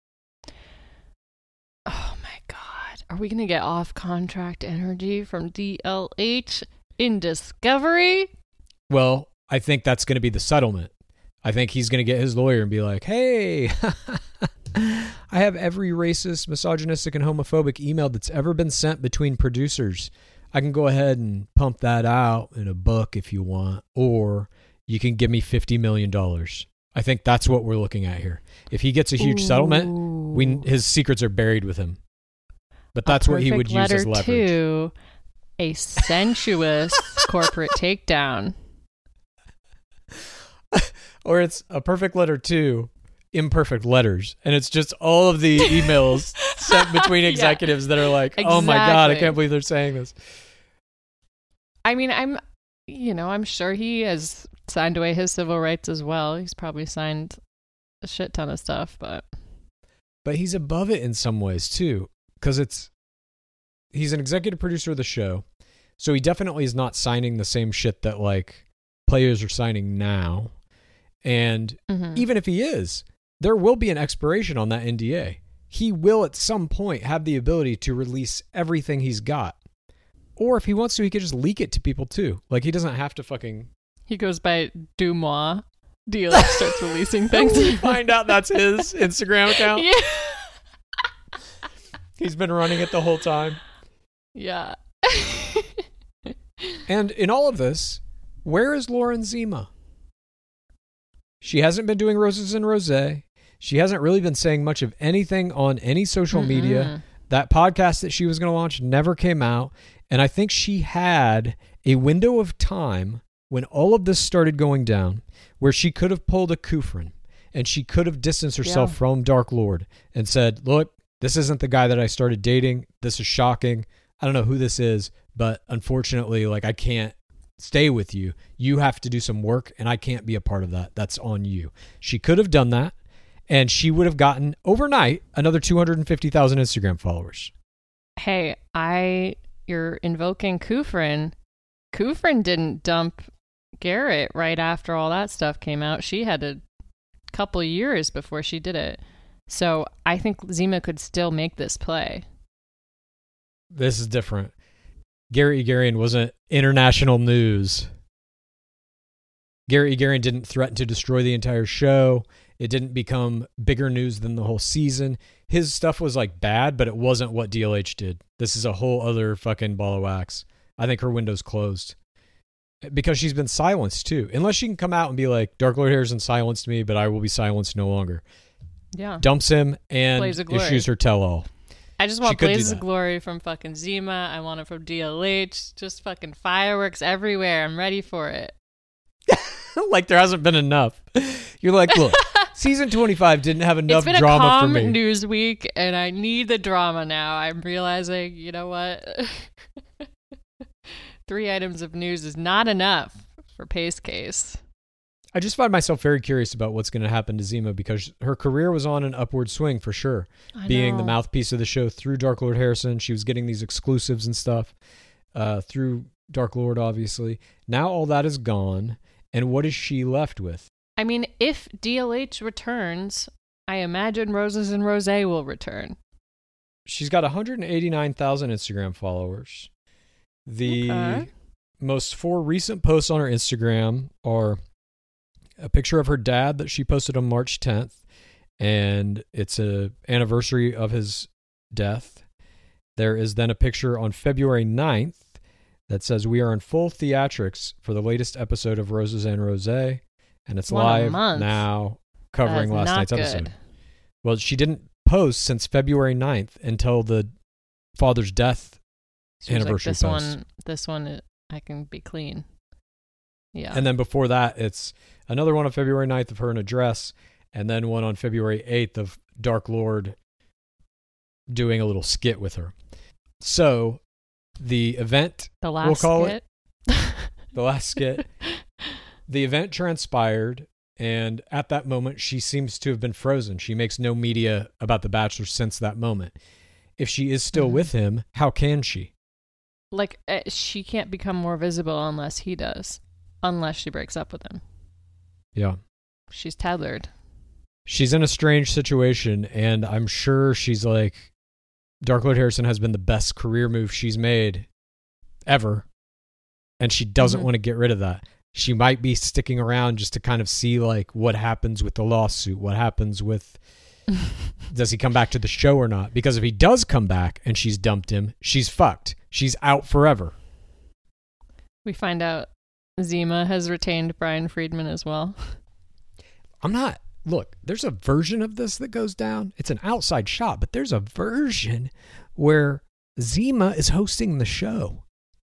Oh my God. Are we going to get off contract energy from D L H in Discovery? Well, I think that's going to be the settlement. I think he's going to get his lawyer and be like, hey, I have every racist, misogynistic, and homophobic email that's ever been sent between producers. I can go ahead and pump that out in a book if you want, or you can give me fifty million dollars. I think that's what we're looking at here. If he gets a huge Ooh. settlement, we his secrets are buried with him. But that's A what he would perfect use as letter leverage. to a sensuous corporate takedown. Or it's a perfect letter to imperfect letters. And it's just all of the emails sent between Yeah. executives that are like, oh my God, I Exactly. can't believe they're saying this. I mean, I'm, you know, I'm sure he has signed away his civil rights as well. He's probably signed a shit ton of stuff, but But he's above it in some ways too. Because it's, he's an executive producer of the show. So he definitely is not signing the same shit that like players are signing now. And Mhm. even if he is, there will be an expiration on that N D A. He will at some point have the ability to release everything he's got. Or if he wants to, he could just leak it to people too. Like he doesn't have to fucking... he goes by Dumois. D L H starts releasing things. We find out that's his Instagram account. Yeah. He's been running it the whole time. Yeah. And in all of this, where is Lauren Zima? She hasn't been doing Roses and Rosé. She hasn't really been saying much of anything on any social Mm-mm. media. That podcast that she was going to launch never came out. And I think she had a window of time when all of this started going down where she could have pulled a Kufrin and she could have distanced herself Yeah. from Dark Lord and said, look, this isn't the guy that I started dating. This is shocking. I don't know who this is, but unfortunately, like I can't stay with you. You have to do some work, and I can't be a part of that. That's on you. She could have done that, and she would have gotten, overnight, another two hundred fifty thousand Instagram followers. Hey, I you're invoking Kufrin. Kufrin didn't dump Garrett right after all that stuff came out. She had a couple years before she did it. So I think Zima could still make this play. This is different. Garrett Egarian wasn't international news. Garrett Egarian didn't threaten to destroy the entire show. It didn't become bigger news than the whole season. His stuff was like bad, but it wasn't what D L H did. This is a whole other fucking ball of wax. I think her window's closed. Because she's been silenced too. Unless she can come out and be like, Dark Lord Harrison silenced me, but I will be silenced no longer. Yeah. Dumps him and issues her tell-all. I just want Blazes of Glory from fucking Zima. I want it from D L H. Just fucking fireworks everywhere. I'm ready for it. Like there hasn't been enough. You're like, look, season twenty-five didn't have enough drama drama for me. It's been a calm news week, and I need the drama now. I'm realizing, you know what? Three items of news is not enough for Pace Case. I just find myself very curious about what's going to happen to Zima because her career was on an upward swing for sure. I Being know. the mouthpiece of the show through Dark Lord Harrison. She was getting these exclusives and stuff uh, through Dark Lord, obviously. Now all that is gone. And what is she left with? I mean, if D L H returns, I imagine Roses and Rosé will return. She's got one hundred eighty-nine thousand Instagram followers. The Okay. most four recent posts on her Instagram are a picture of her dad that she posted on March tenth, and it's a anniversary of his death. There is then a picture on February ninth that says, we are in full theatrics for the latest episode of Roses and Rosé, and it's One a live month. now covering That is last not night's good. episode. Well, she didn't post since February ninth until the father's death She was like, anniversary this post. one, this one, I can be clean. Yeah. And then before that, it's another one on February ninth of her in a dress, and then one on February eighth of Dark Lord doing a little skit with her. So the event, the last we'll call skit. it, the last skit, the event transpired, and at that moment, she seems to have been frozen. She makes no media about The Bachelor since that moment. If she is still Mhm. with him, how can she? Like, uh, she can't become more visible unless he does. Unless she breaks up with him. Yeah. She's tethered. She's in a strange situation, and I'm sure she's like, Dark Lord Harrison has been the best career move she's made ever, and she doesn't Mhm. want to get rid of that. She might be sticking around just to kind of see like what happens with the lawsuit, what happens with, does he come back to the show or not? Because if he does come back and she's dumped him, she's fucked. She's out forever. We find out Zima has retained Brian Friedman as well. I'm not, look, there's a version of this that goes down. It's an outside shot, but there's a version where Zima is hosting the show.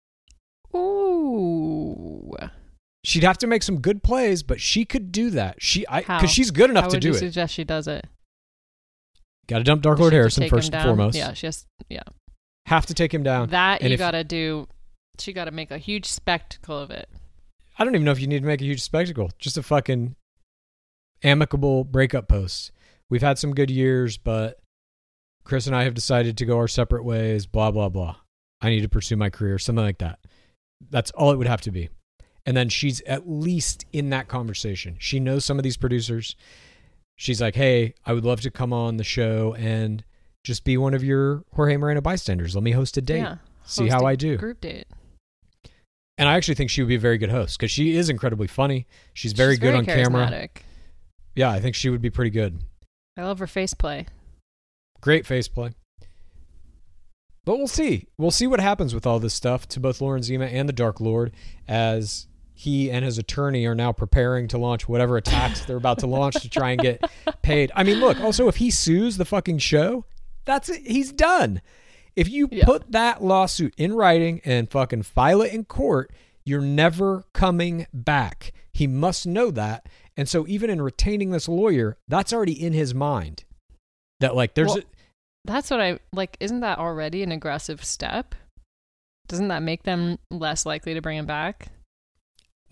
Ooh. She'd have to make some good plays, but she could do that. She, I, How? because she's good enough How to would do you it. suggest she does it? Got to dump Dark Lord She has to Harrison take him first and down? foremost. Yeah, she has, yeah. Have to take him down. That And you if- got to do, she got to make a huge spectacle of it. I don't even know if you need to make a huge spectacle. Just a fucking amicable breakup post. We've had some good years, but Chris and I have decided to go our separate ways, blah, blah, blah. I need to pursue my career, something like that. That's all it would have to be. And then she's at least in that conversation. She knows some of these producers. She's like, hey, I would love to come on the show and just be one of your Jorge Moreno bystanders. Let me host a date. Yeah. See Host how a I do. Group date. And I actually think she would be a very good host because she is incredibly funny. She's very She's good very on camera. charismatic. Yeah, I think she would be pretty good. I love her face play. Great face play. But we'll see. We'll see what happens with all this stuff to both Lauren Zima and the Dark Lord as he and his attorney are now preparing to launch whatever attacks they're about to launch to try and get paid. I mean, look, also if he sues the fucking show, that's it. He's done. If you Yeah. put that lawsuit in writing and fucking file it in court, you're never coming back. He must know that. And so even in retaining this lawyer, that's already in his mind. That like there's Well, a, That's what I like. Isn't that already an aggressive step? Doesn't that make them less likely to bring him back?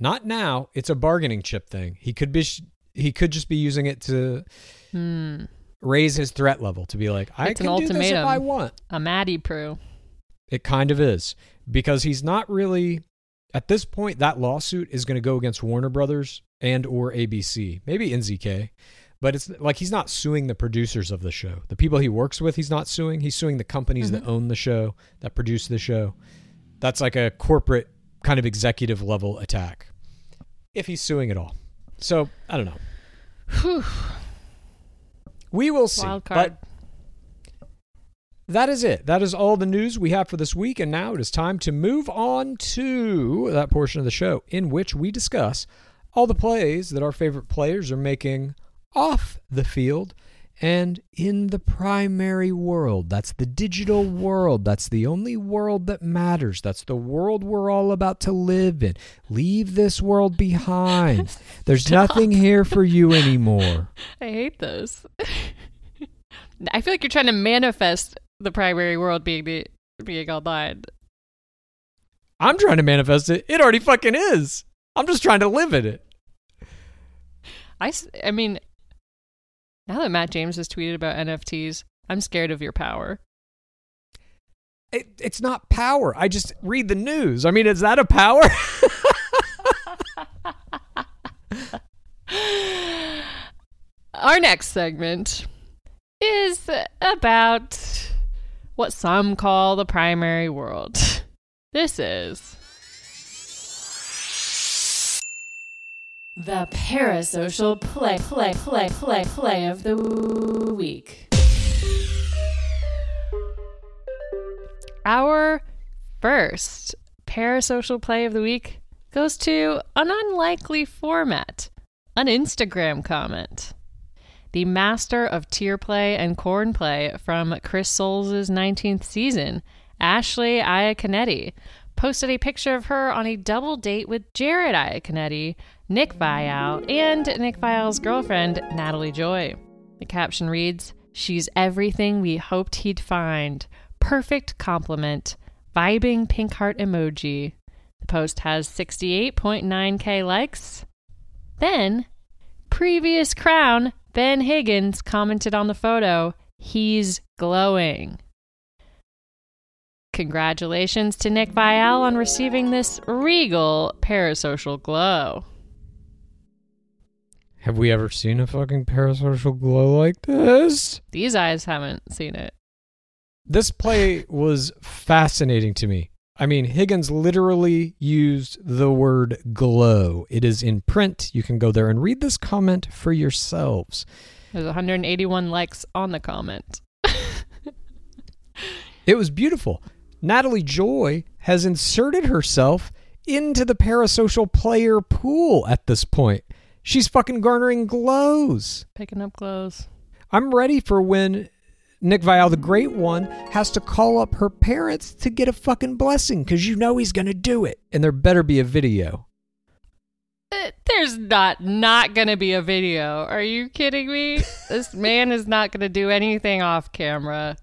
Not now. It's a bargaining chip thing. He could be he could just be using it to Hmm. raise his threat level, to be like, I It's an can do this if ultimatum. I want. A Maddie Prue. It kind of is, because he's not really, at this point, that lawsuit is going to go against Warner Brothers and or A B C, maybe N Z K, but it's like he's not suing the producers of the show. The people he works with, he's not suing. He's suing the companies Mm-hmm. that own the show, that produce the show. That's like a corporate kind of executive level attack, if he's suing at all. So, I don't know. Whew. We will see. Wild card. But that is it. That is all the news we have for this week. And now it is time to move on to that portion of the show in which we discuss all the plays that our favorite players are making off the field and in the primary world. That's the digital world. That's the only world that matters. That's the world we're all about to live in. Leave this world behind. There's nothing here for you anymore. I hate those. I feel like you're trying to manifest the primary world being the being online. I'm trying to manifest it. It already fucking is. I'm just trying to live in it. I, s- I mean, now that Matt James has tweeted about N F Ts, I'm scared of your power. It, it's not power. I just read the news. I mean, is that a power? Our next segment is about what some call the primary world. This is The parasocial play, play, play, play, play of the week. our first parasocial play of the week goes to an unlikely format, an Instagram comment. The master of tier play and corn play from Chris Soules' nineteenth season, Ashley Iaconetti, posted a picture of her on a double date with Jared Iaconetti, Nick Viall, and Nick Viall's girlfriend, Natalie Joy. The caption reads, "She's everything we hoped he'd find. Perfect compliment. Vibing pink heart emoji." The post has sixty-eight point nine K likes. Then, previous crown Ben Higgins commented on the photo, "He's glowing." Congratulations to Nick Viall on receiving this regal parasocial glow. Have we ever seen a fucking parasocial glow like this? These eyes haven't seen it. This play was fascinating to me. I mean, Higgins literally used the word glow. It is in print. You can go there and read this comment for yourselves. There's one hundred eighty-one likes on the comment. It was beautiful. Natalie Joy has inserted herself into the parasocial player pool at this point. She's fucking garnering glows. Picking up glows. I'm ready for when Nick Viall, the Great One, has to call up her parents to get a fucking blessing, because you know he's going to do it. And there better be a video. Uh, There's not not going to be a video. Are you kidding me? This man is not going to do anything off camera.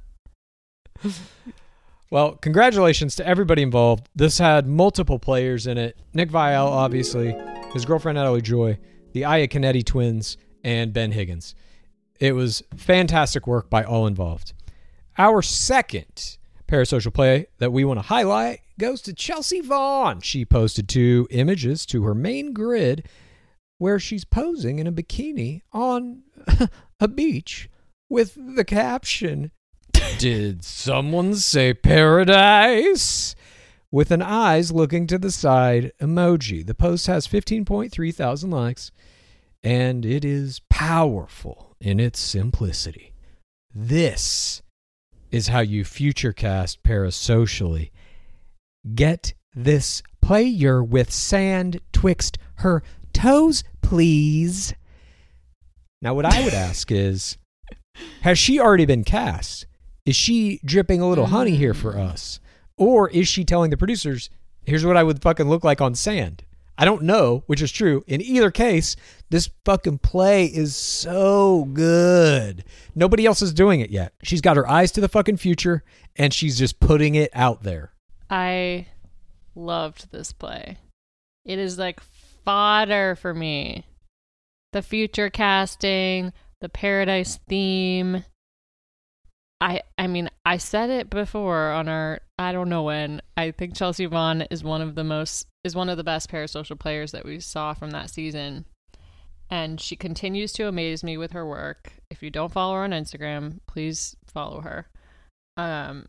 Well, congratulations to everybody involved. This had multiple players in it. Nick Viall, obviously, his girlfriend Natalie Joy, the Iaconetti twins, and Ben Higgins. It was fantastic work by all involved. Our second parasocial play that we want to highlight goes to Chelsea Vaughn. She posted two images to her main grid where she's posing in a bikini on a beach with the caption, "Did someone say paradise?" with an eyes looking to the side emoji. The post has fifteen point three thousand likes, and it is powerful in its simplicity. This is how you futurecast parasocially. Get this player with sand twixt her toes, please. Now, what I would ask is, has she already been cast? Is she dripping a little honey here for us? Or is she telling the producers, here's what I would fucking look like on sand? I don't know, which is true. In either case, this fucking play is so good. Nobody else is doing it yet. She's got her eyes to the fucking future, and she's just putting it out there. I loved this play. It is like fodder for me. The future casting, the Paradise theme. I I mean, I said it before on our, I don't know when. I think Chelsea Vaughn is one of the most is one of the best parasocial players that we saw from that season. And she continues to amaze me with her work. If you don't follow her on Instagram, please follow her. Um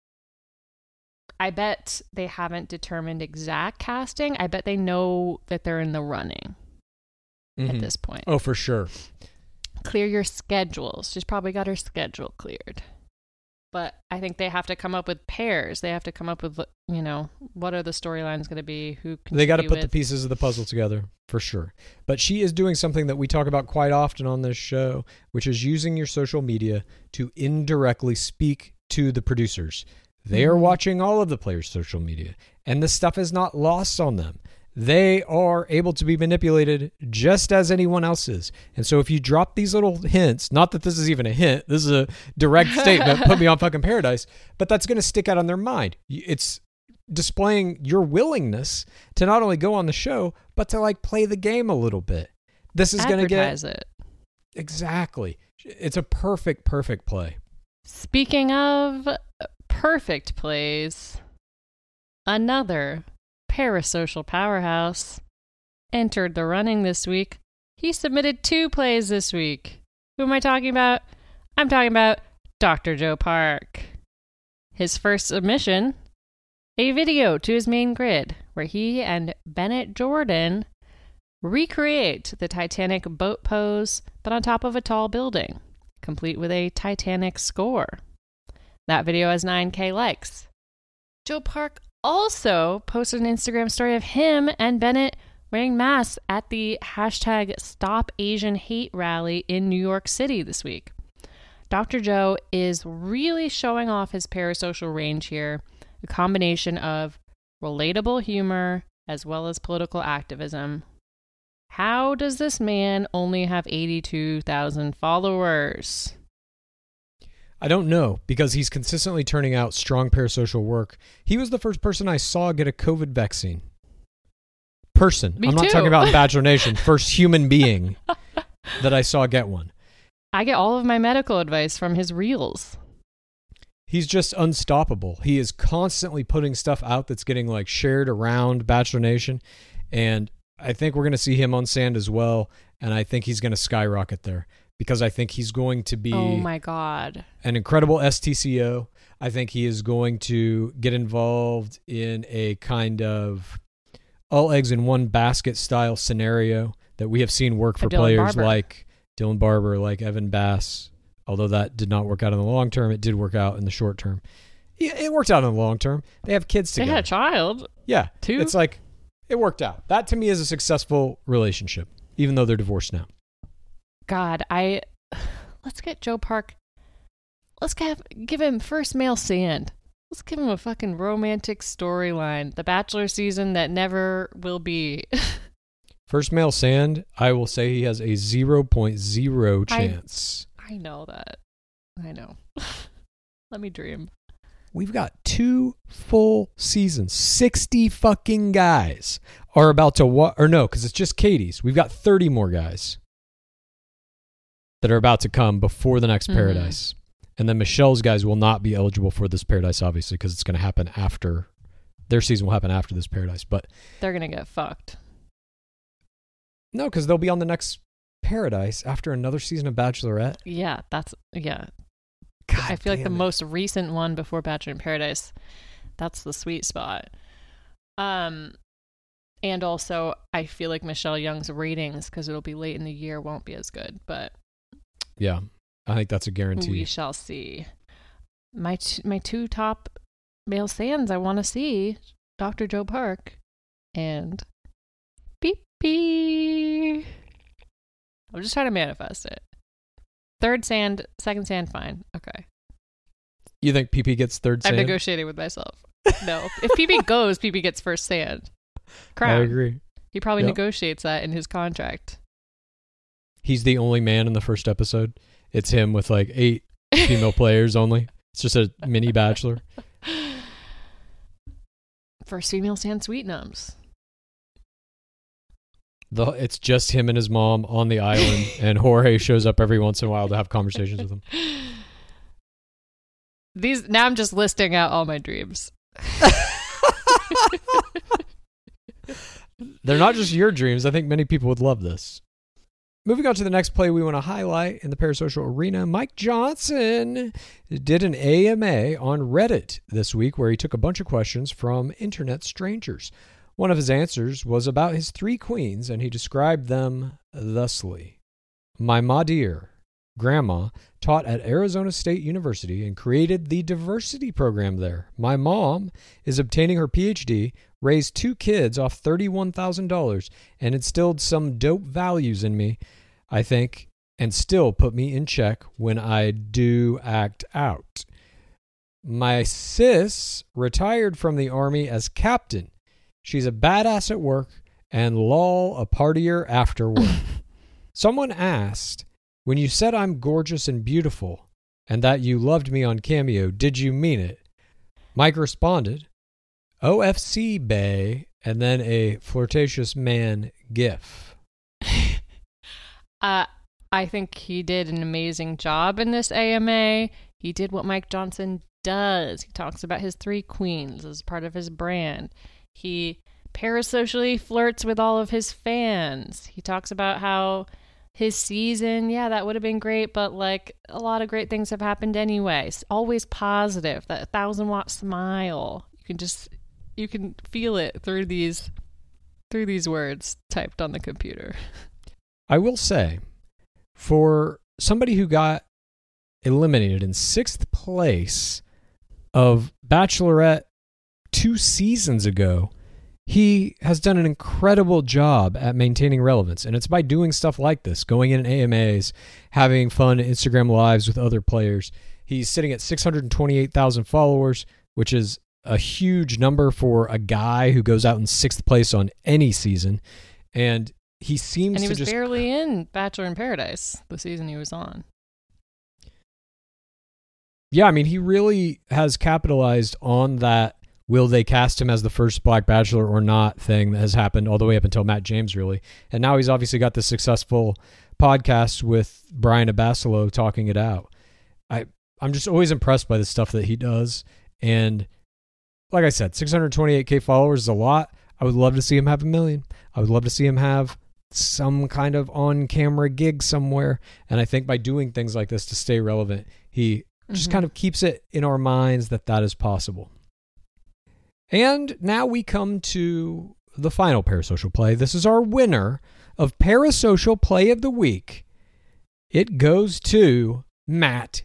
I bet they haven't determined exact casting. I bet they know that they're in the running mm-hmm. at this point. Oh, for sure. Clear your schedules. She's probably got her schedule cleared. But I think they have to come up with pairs. They have to come up with, you know, what are the storylines going to be? Who can They got to put with? the pieces of the puzzle together, for sure. But she is doing something that we talk about quite often on this show, which is using your social media to indirectly speak to the producers. They are watching all of the players' social media, and this stuff is not lost on them. They are able to be manipulated just as anyone else is. And so if you drop these little hints, not that this is even a hint, this is a direct statement, put me on fucking Paradise, but that's going to stick out on their mind. It's displaying your willingness to not only go on the show, but to like play the game a little bit. This is going to get... Advertise it. Exactly. It's a perfect, perfect play. Speaking of perfect plays, another parasocial powerhouse entered the running this week. He submitted two plays this week. Who am I talking about? I'm talking about Doctor Joe Park. His first submission, a video to his main grid where he and Bennett Jordan recreate the Titanic boat pose, but on top of a tall building, complete with a Titanic score. That video has nine K likes. Joe Park also posted an Instagram story of him and Bennett wearing masks at the hashtag Stop Asian Hate rally in New York City this week. Doctor Joe is really showing off his parasocial range here, a combination of relatable humor as well as political activism. How does this man only have eighty-two thousand followers? I don't know, because he's consistently turning out strong parasocial work. He was the first person I saw get a COVID vaccine. Person. Me I'm not too. talking about Bachelor Nation. First human being that I saw get one. I get all of my medical advice from his reels. He's just unstoppable. He is constantly putting stuff out that's getting like shared around Bachelor Nation. And I think we're going to see him on sand as well. And I think he's going to skyrocket there. Because I think he's going to be oh my God. an incredible S T C O. I think he is going to get involved in a kind of all eggs in one basket style scenario that we have seen work for players Barber. like Dylan Barber, like Evan Bass. Although that did not work out in the long term, it did work out in the short term. Yeah, it worked out in the long term. They have kids together. They had a child. Yeah. Two? It's like, it worked out. That to me is a successful relationship, even though they're divorced now. God, I let's get Joe Park. Let's give give him first male sand. Let's give him a fucking romantic storyline. The Bachelor season that never will be. First male sand, I will say he has a zero point zero chance. I, I know that. I know. Let me dream. We've got two full seasons. sixty fucking guys are about to wa- or no, because it's just Katie's. We've got thirty more guys that are about to come before the next Paradise. Mm-hmm. And then Michelle's guys will not be eligible for this Paradise, obviously, because it's going to happen after, their season will happen after this Paradise. But they're going to get fucked. No, because they'll be on the next Paradise after another season of Bachelorette. Yeah, that's, yeah. God I feel like the it. most recent one before Bachelor in Paradise, that's the sweet spot. Um, and also, I feel like Michelle Young's ratings, because it'll be late in the year, won't be as good, but yeah, I think that's a guarantee. We shall see. My t- my two top male sands I want to see, Doctor Joe Park and P P. I'm just trying to manifest it. Third sand, second sand, fine. Okay. You think P P gets third sand? I'm negotiating with myself. No. If P P goes, P P gets first sand. Crown. I agree. He probably Yep. negotiates that in his contract. He's the only man in the first episode. It's him with like eight female players only. It's just a mini Bachelor. First female sand sweet nums. The, it's just him and his mom on the island, and Jorge shows up every once in a while to have conversations with him. These now I'm just listing out all my dreams. They're not just your dreams. I think many people would love this. Moving on to the next play we want to highlight in the parasocial arena, Mike Johnson did an A M A on Reddit this week where he took a bunch of questions from internet strangers. One of his answers was about his three queens, and he described them thusly. My ma dear, grandma taught at Arizona State University and created the diversity program there. My mom is obtaining her P H D, raised two kids off thirty-one thousand dollars, and instilled some dope values in me, I think, and still put me in check when I do act out. My sis retired from the Army as captain. She's a badass at work and lol a partier after work. Someone asked, when you said I'm gorgeous and beautiful and that you loved me on Cameo, did you mean it? Mike responded, O F C Bay, and then a flirtatious man gif. uh, I think he did an amazing job in this A M A. He did what Mike Johnson does. He talks about his three queens as part of his brand. He parasocially flirts with all of his fans. He talks about how his season, yeah, that would have been great, but like a lot of great things have happened anyway. It's always positive. That thousand watt smile. You can just you can feel it through these through these words typed on the computer. I will say, for somebody who got eliminated in sixth place of Bachelorette two seasons ago, he has done an incredible job at maintaining relevance. And it's by doing stuff like this, going in A M As, having fun Instagram lives with other players. He's sitting at six hundred twenty-eight thousand followers, which is a huge number for a guy who goes out in sixth place on any season. And he seems and he to was just... barely in Bachelor in Paradise the season he was on. Yeah, I mean, he really has capitalized on that will they cast him as the first Black Bachelor or not thing that has happened all the way up until Matt James, really. And now he's obviously got this successful podcast with Brian Abasolo talking it out. I, I'm just always impressed by the stuff that he does. And like I said, six hundred twenty-eight K followers is a lot. I would love to see him have a million. I would love to see him have some kind of on-camera gig somewhere. And I think by doing things like this to stay relevant, he just mm-hmm. kind of keeps it in our minds that that is possible. And now we come to the final parasocial play. This is our winner of Parasocial Play of the Week. It goes to Matt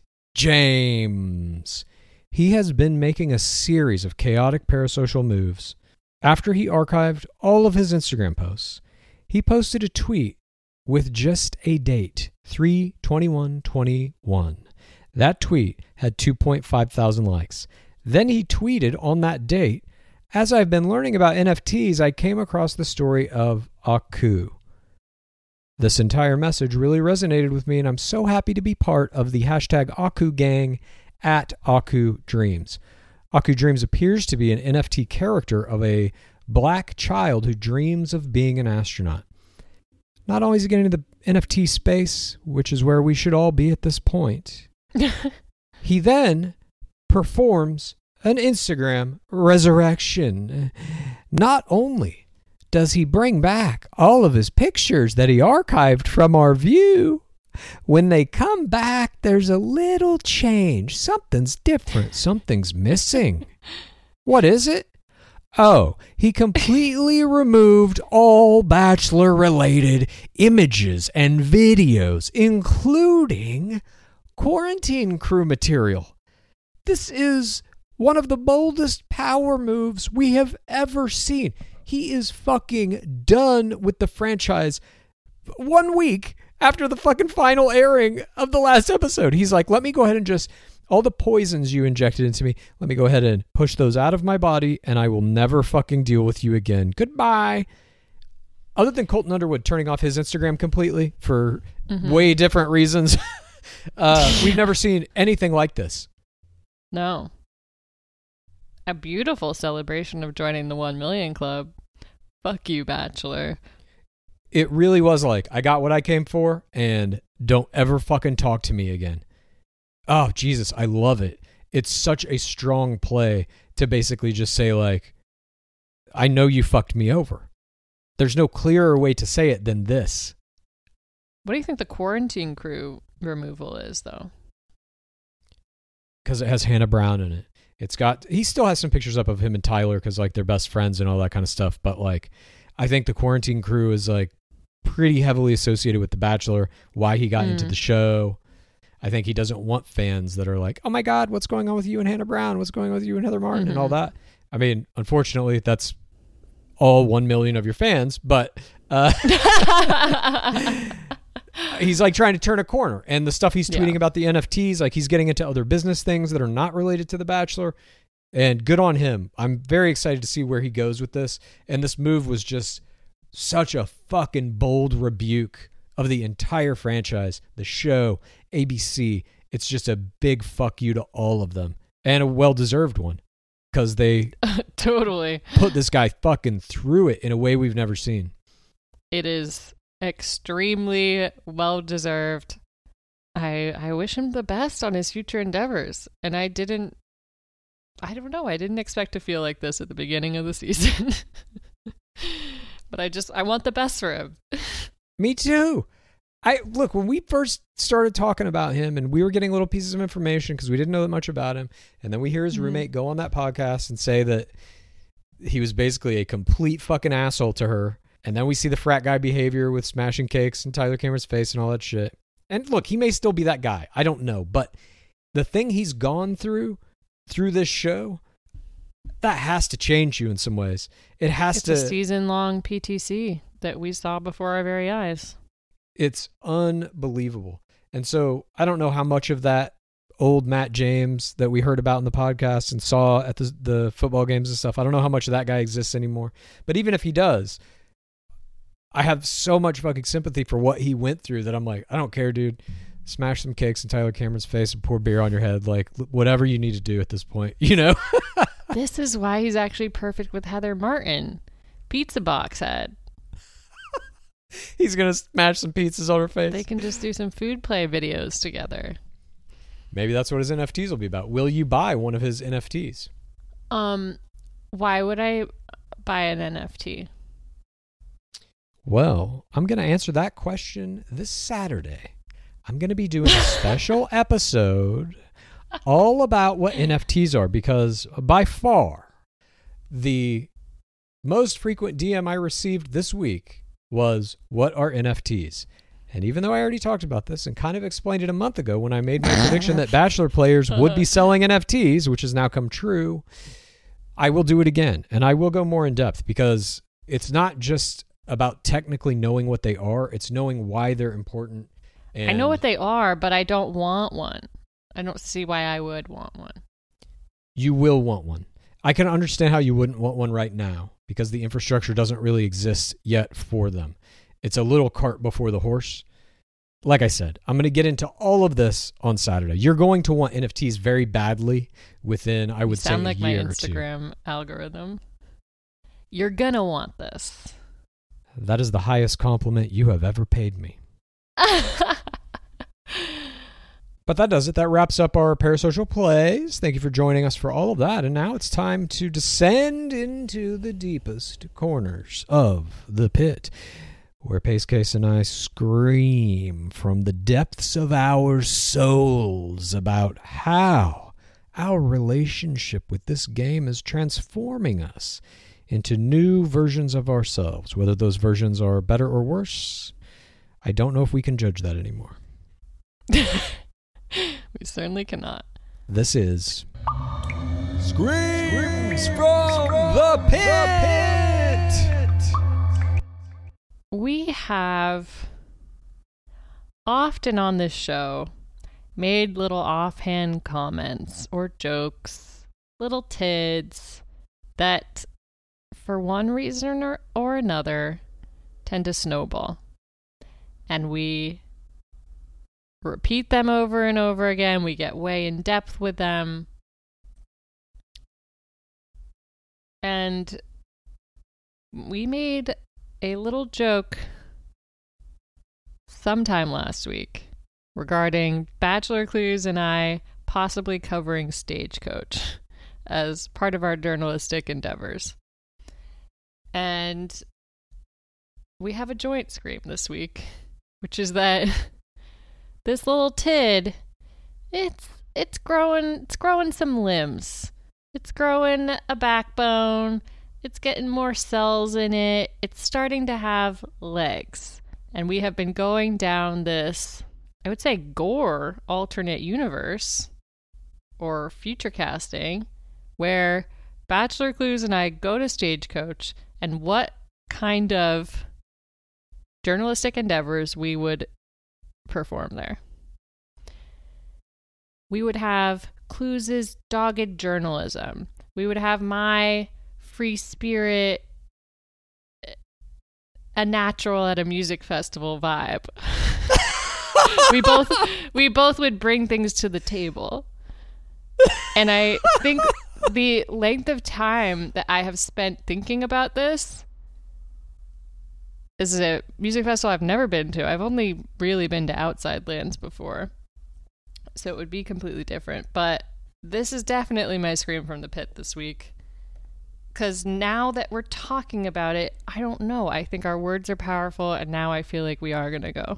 James. He has been making a series of chaotic parasocial moves. After he archived all of his Instagram posts, he posted a tweet with just a date, three twenty-one twenty-one. That tweet had two point five thousand likes. Then he tweeted on that date, as I've been learning about N F Ts, I came across the story of Aku. This entire message really resonated with me, and I'm so happy to be part of the hashtag Aku gang at Aku Dreams. Aku Dreams appears to be an N F T character of a black child who dreams of being an astronaut. Not only is he getting into the N F T space, which is where we should all be at this point, he then performs an Instagram resurrection. Not only does he bring back all of his pictures that he archived from our view, when they come back, there's a little change. Something's different. Something's missing. What is it? Oh, he completely removed all Bachelor-related images and videos, including quarantine crew material. This is one of the boldest power moves we have ever seen. He is fucking done with the franchise one week after the fucking final airing of the last episode. He's like, let me go ahead and just, all the poisons you injected into me, let me go ahead and push those out of my body, and I will never fucking deal with you again. Goodbye. Other than Colton Underwood turning off his Instagram completely for mm-hmm. way different reasons, uh, we've never seen anything like this. No. A beautiful celebration of joining the one million club. Fuck you, Bachelor. it really was like, I got what I came for, and don't ever fucking talk to me again. Oh, Jesus, I love it. It's such a strong play to basically just say, like, I know you fucked me over. There's no clearer way to say it than this. What do you think the Quarantine Crew removal is, though? Because it has Hannah Brown in it. It's got, he still has some pictures up of him and Tyler because, like, they're best friends and all that kind of stuff. But, like, I think the Quarantine Crew is, like, pretty heavily associated with The Bachelor, why he got mm. into the show. I think he doesn't want fans that are like, oh my God, what's going on with you and Hannah Brown? What's going on with you and Heather Martin mm-hmm. and all that? I mean, unfortunately, that's all one million of your fans, but uh, he's like trying to turn a corner. And the stuff he's tweeting yeah. about the N F Ts, like he's getting into other business things that are not related to The Bachelor. And good on him. I'm very excited to see where he goes with this. And this move was just such a fucking bold rebuke of the entire franchise, the show, A B C. It's just a big fuck you to all of them, and a well-deserved one, because they totally put this guy fucking through it in a way we've never seen. It is extremely well-deserved. I I wish him the best on his future endeavors, and I didn't, I don't know, I didn't expect to feel like this at the beginning of the season. But I just, I want the best for him. Me too. I look, when we first started talking about him and we were getting little pieces of information because we didn't know that much about him, and then we hear his mm-hmm. roommate go on that podcast and say that he was basically a complete fucking asshole to her, and then we see the frat guy behavior with smashing cakes and Tyler Cameron's face and all that shit. And look, he may still be that guy. I don't know, but the thing he's gone through through this show, that has to change you in some ways. It has it's to. It's a season-long P T C that we saw before our very eyes. It's unbelievable. And so I don't know how much of that old Matt James that we heard about in the podcast and saw at the, the football games and stuff, I don't know how much of that guy exists anymore. But even if he does, I have so much fucking sympathy for what he went through that I'm like, I don't care, dude. Smash some cakes in Tyler Cameron's face and pour beer on your head. Like, whatever you need to do at this point, you know? This is why he's actually perfect with Heather Martin. Pizza box head. He's going to smash some pizzas on her face. They can just do some food play videos together. Maybe that's what his N F Ts will be about. Will you buy one of his N F Ts? Um, why would I buy an N F T? Well, I'm going to answer that question this Saturday. I'm going to be doing a special episode all about what N F Ts are, because by far the most frequent D M I received this week was, what are N F Ts? And even though I already talked about this and kind of explained it a month ago when I made my prediction that Bachelor players would be selling N F Ts, which has now come true, I will do it again. And I will go more in depth, because it's not just about technically knowing what they are, it's knowing why they're important. And I know what they are, but I don't want one. I don't see why I would want one. You will want one. I can understand how you wouldn't want one right now, because the infrastructure doesn't really exist yet for them. It's a little cart before the horse. Like I said, I'm going to get into all of this on Saturday. You're going to want N F Ts very badly within, I would you sound say, like a year my Instagram algorithm. You're going to want this. That is the highest compliment you have ever paid me. But that does it. That wraps up our Parasocial Plays. Thank you for joining us for all of that. And now it's time to descend into the deepest corners of the pit, where Pace Case and I scream from the depths of our souls about how our relationship with this game is transforming us into new versions of ourselves. Whether those versions are better or worse, I don't know if we can judge that anymore. We certainly cannot. This is Screams from the Pit! We have often on this show made little offhand comments or jokes, little tids that, for one reason or, or another, tend to snowball. And we repeat them over and over again. We get way in depth with them. And we made a little joke sometime last week regarding Bachelor Clues and I possibly covering Stagecoach as part of our journalistic endeavors. And we have a joint scream this week, which is that this little tid, it's it's growing it's growing some limbs. It's growing a backbone. It's getting more cells in it. It's starting to have legs. And we have been going down this, I would say, gore alternate universe or future casting where Bachelor Clues and I go to Stagecoach and what kind of journalistic endeavors we would perform there. We would have Clues' dogged journalism. We would have my free spirit, a natural at a music festival vibe. we both we both would bring things to the table. And I think the length of time that I have spent thinking about this, this is a music festival I've never been to. I've only really been to Outside Lands before. So it would be completely different. But this is definitely my scream from the pit this week. Because now that we're talking about it, I don't know. I think our words are powerful, and now I feel like we are going to go.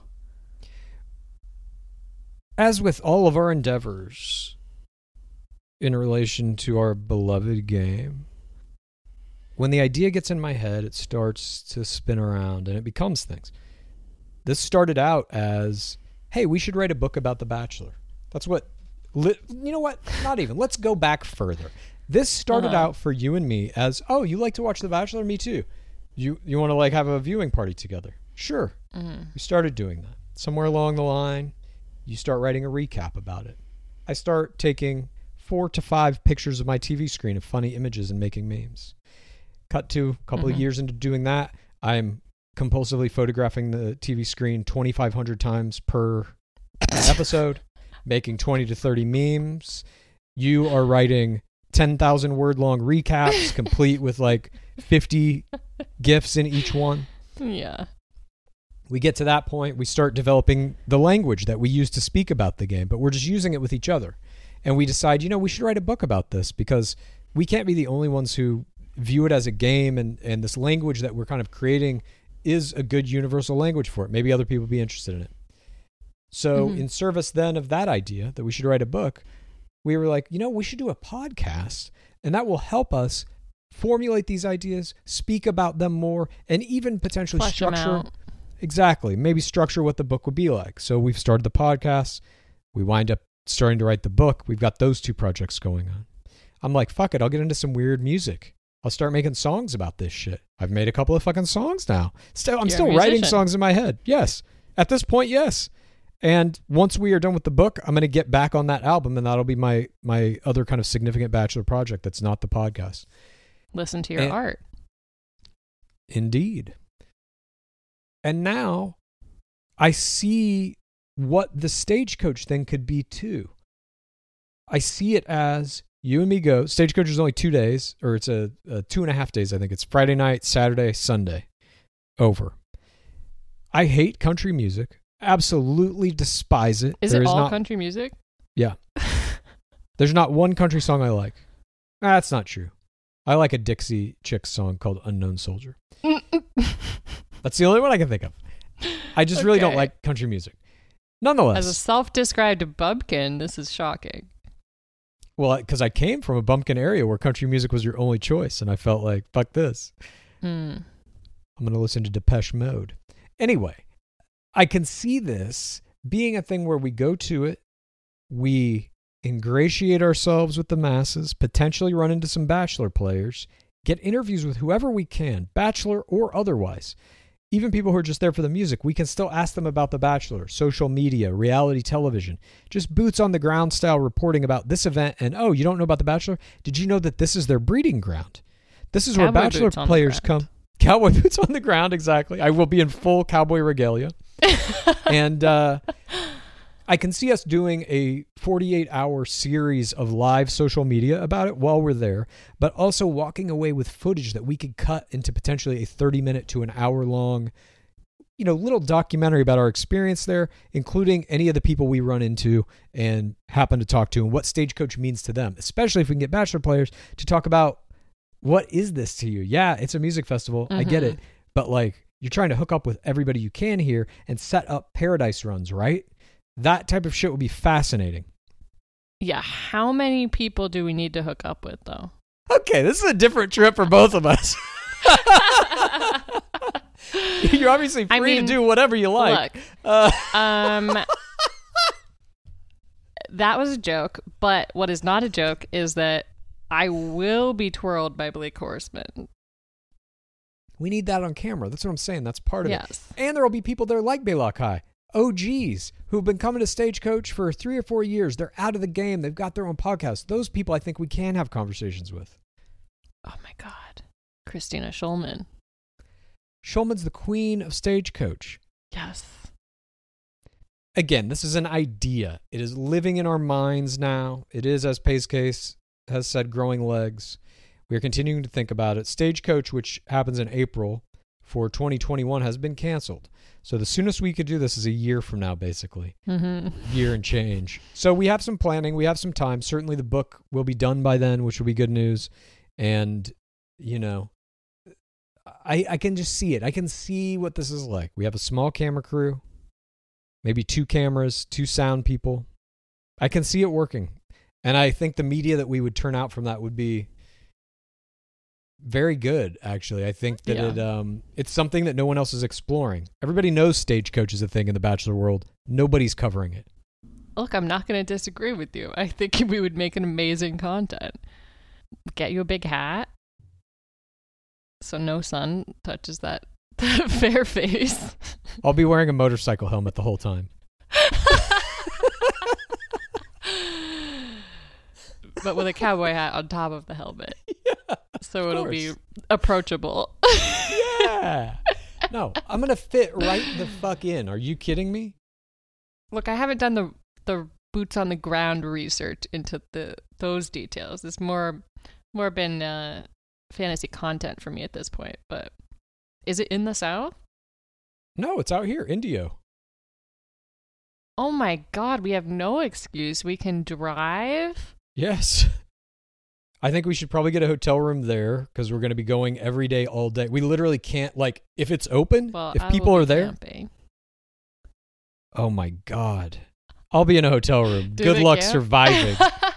As with all of our endeavors in relation to our beloved game, when the idea gets in my head, it starts to spin around and it becomes things. This started out as, hey, we should write a book about The Bachelor. That's what, li- you know what? Not even. Let's go back further. This started uh-huh. out for you and me as, oh, you like to watch The Bachelor? Me too. You you want to like have a viewing party together? Sure. Mm-hmm. We started doing that. Somewhere along the line, you start writing a recap about it. I start taking four to five pictures of my T V screen of funny images and making memes. Cut to a couple mm-hmm. of years into doing that, I'm compulsively photographing the T V screen twenty-five hundred times per episode, making twenty to thirty memes. You are writing ten thousand word long recaps, complete with like fifty GIFs in each one. Yeah. We get to that point, we start developing the language that we use to speak about the game, but we're just using it with each other. And we decide, you know, we should write a book about this because we can't be the only ones who view it as a game, and, and this language that we're kind of creating is a good universal language for it. Maybe other people will be interested in it. So mm-hmm. in service then of that idea that we should write a book, we were like, you know, we should do a podcast, and that will help us formulate these ideas, speak about them more, and even potentially Flesh structure. Exactly. Maybe structure what the book would be like. So we've started the podcast. We wind up starting to write the book. We've got those two projects going on. I'm like, fuck it. I'll get into some weird music. I'll start making songs about this shit. I've made a couple of fucking songs now. Still, I'm You're still writing songs in my head. Yes. At this point, yes. And once we are done with the book, I'm going to get back on that album, and that'll be my my other kind of significant Bachelor project that's not the podcast. Listen to your and, art. Indeed. And now I see what the Stagecoach thing could be too. I see it as you and me go. Stagecoach is only two days, or it's a, a two and a half days. I think it's Friday night, Saturday, Sunday. Over. I hate country music. Absolutely despise it. Is there it is all not, country music? Yeah. There's not one country song I like. That's not true. I like a Dixie Chicks song called Unknown Soldier. That's the only one I can think of. I just okay. really don't like country music. Nonetheless. As a self-described bumpkin, this is shocking. Well, because I came from a bumpkin area where country music was your only choice, and I felt like, fuck this. Mm. I'm going to listen to Depeche Mode. Anyway, I can see this being a thing where we go to it, we ingratiate ourselves with the masses, potentially run into some Bachelor players, get interviews with whoever we can, Bachelor or otherwise. Even people who are just there for the music, we can still ask them about The Bachelor, social media, reality television, just boots on the ground style reporting about this event. And, oh, you don't know about The Bachelor? Did you know that this is their breeding ground? This is cowboy where Bachelor players come. Cowboy boots on the ground, exactly. I will be in full cowboy regalia. and uh, I can see us doing a forty-eight hour series of live social media about it while we're there, but also walking away with footage that we could cut into potentially a thirty minute to an hour long you know, little documentary about our experience there, including any of the people we run into and happen to talk to and what Stagecoach means to them, especially if we can get Bachelor players to talk about what is this to you? Yeah, it's a music festival. Mm-hmm. I get it. But like, you're trying to hook up with everybody you can here and set up paradise runs, right? That type of shit would be fascinating. Yeah. How many people do we need to hook up with, though? Okay, this is a different trip for both of us. You're obviously free I mean, to do whatever you like. Look, uh. um, that was a joke, but what is not a joke is that I will be twirled by Blake Horstmann. We need that on camera. That's what I'm saying. That's part of yes. it. And there will be people there like Baylock High, O Gs, who've been coming to Stagecoach for three or four years. They're out of the game. They've got their own podcast. Those people I think we can have conversations with. Oh my God. Christina Schulman. Schulman's the queen of Stagecoach. Yes. Again, this is an idea. It is living in our minds now. It is, as Pace Case has said, growing legs. We are continuing to think about it. Stagecoach, which happens in April for twenty twenty-one, has been canceled. So the soonest we could do this is a year from now, basically. Mm-hmm. Year and change. So we have some planning. We have some time. Certainly the book will be done by then, which will be good news. And, you know, I, I can just see it. I can see what this is like. We have a small camera crew, maybe two cameras, two sound people. I can see it working. And I think the media that we would turn out from that would be very good, actually. I think that yeah. it um it's something that no one else is exploring. Everybody knows Stagecoach is a thing in the Bachelor world. Nobody's covering it. Look, I'm not going to disagree with you. I think we would make an amazing content. Get you a big hat so no sun touches that, that fair face. I'll be wearing a motorcycle helmet the whole time. But with a cowboy hat on top of the helmet. Yeah, so it'll be approachable. Yeah. No, I'm going to fit right the fuck in. Are you kidding me? Look, I haven't done the the boots on the ground research into the those details. It's more more been uh, fantasy content for me at this point. But is it in the South? No, it's out here, Indio. Oh my God, we have no excuse. We can drive. Yes. I think we should probably get a hotel room there because we're going to be going every day, all day. We literally can't, like, if it's open, well, if I people are there. Camping. Oh my God. I'll be in a hotel room. Do Good luck camp? surviving.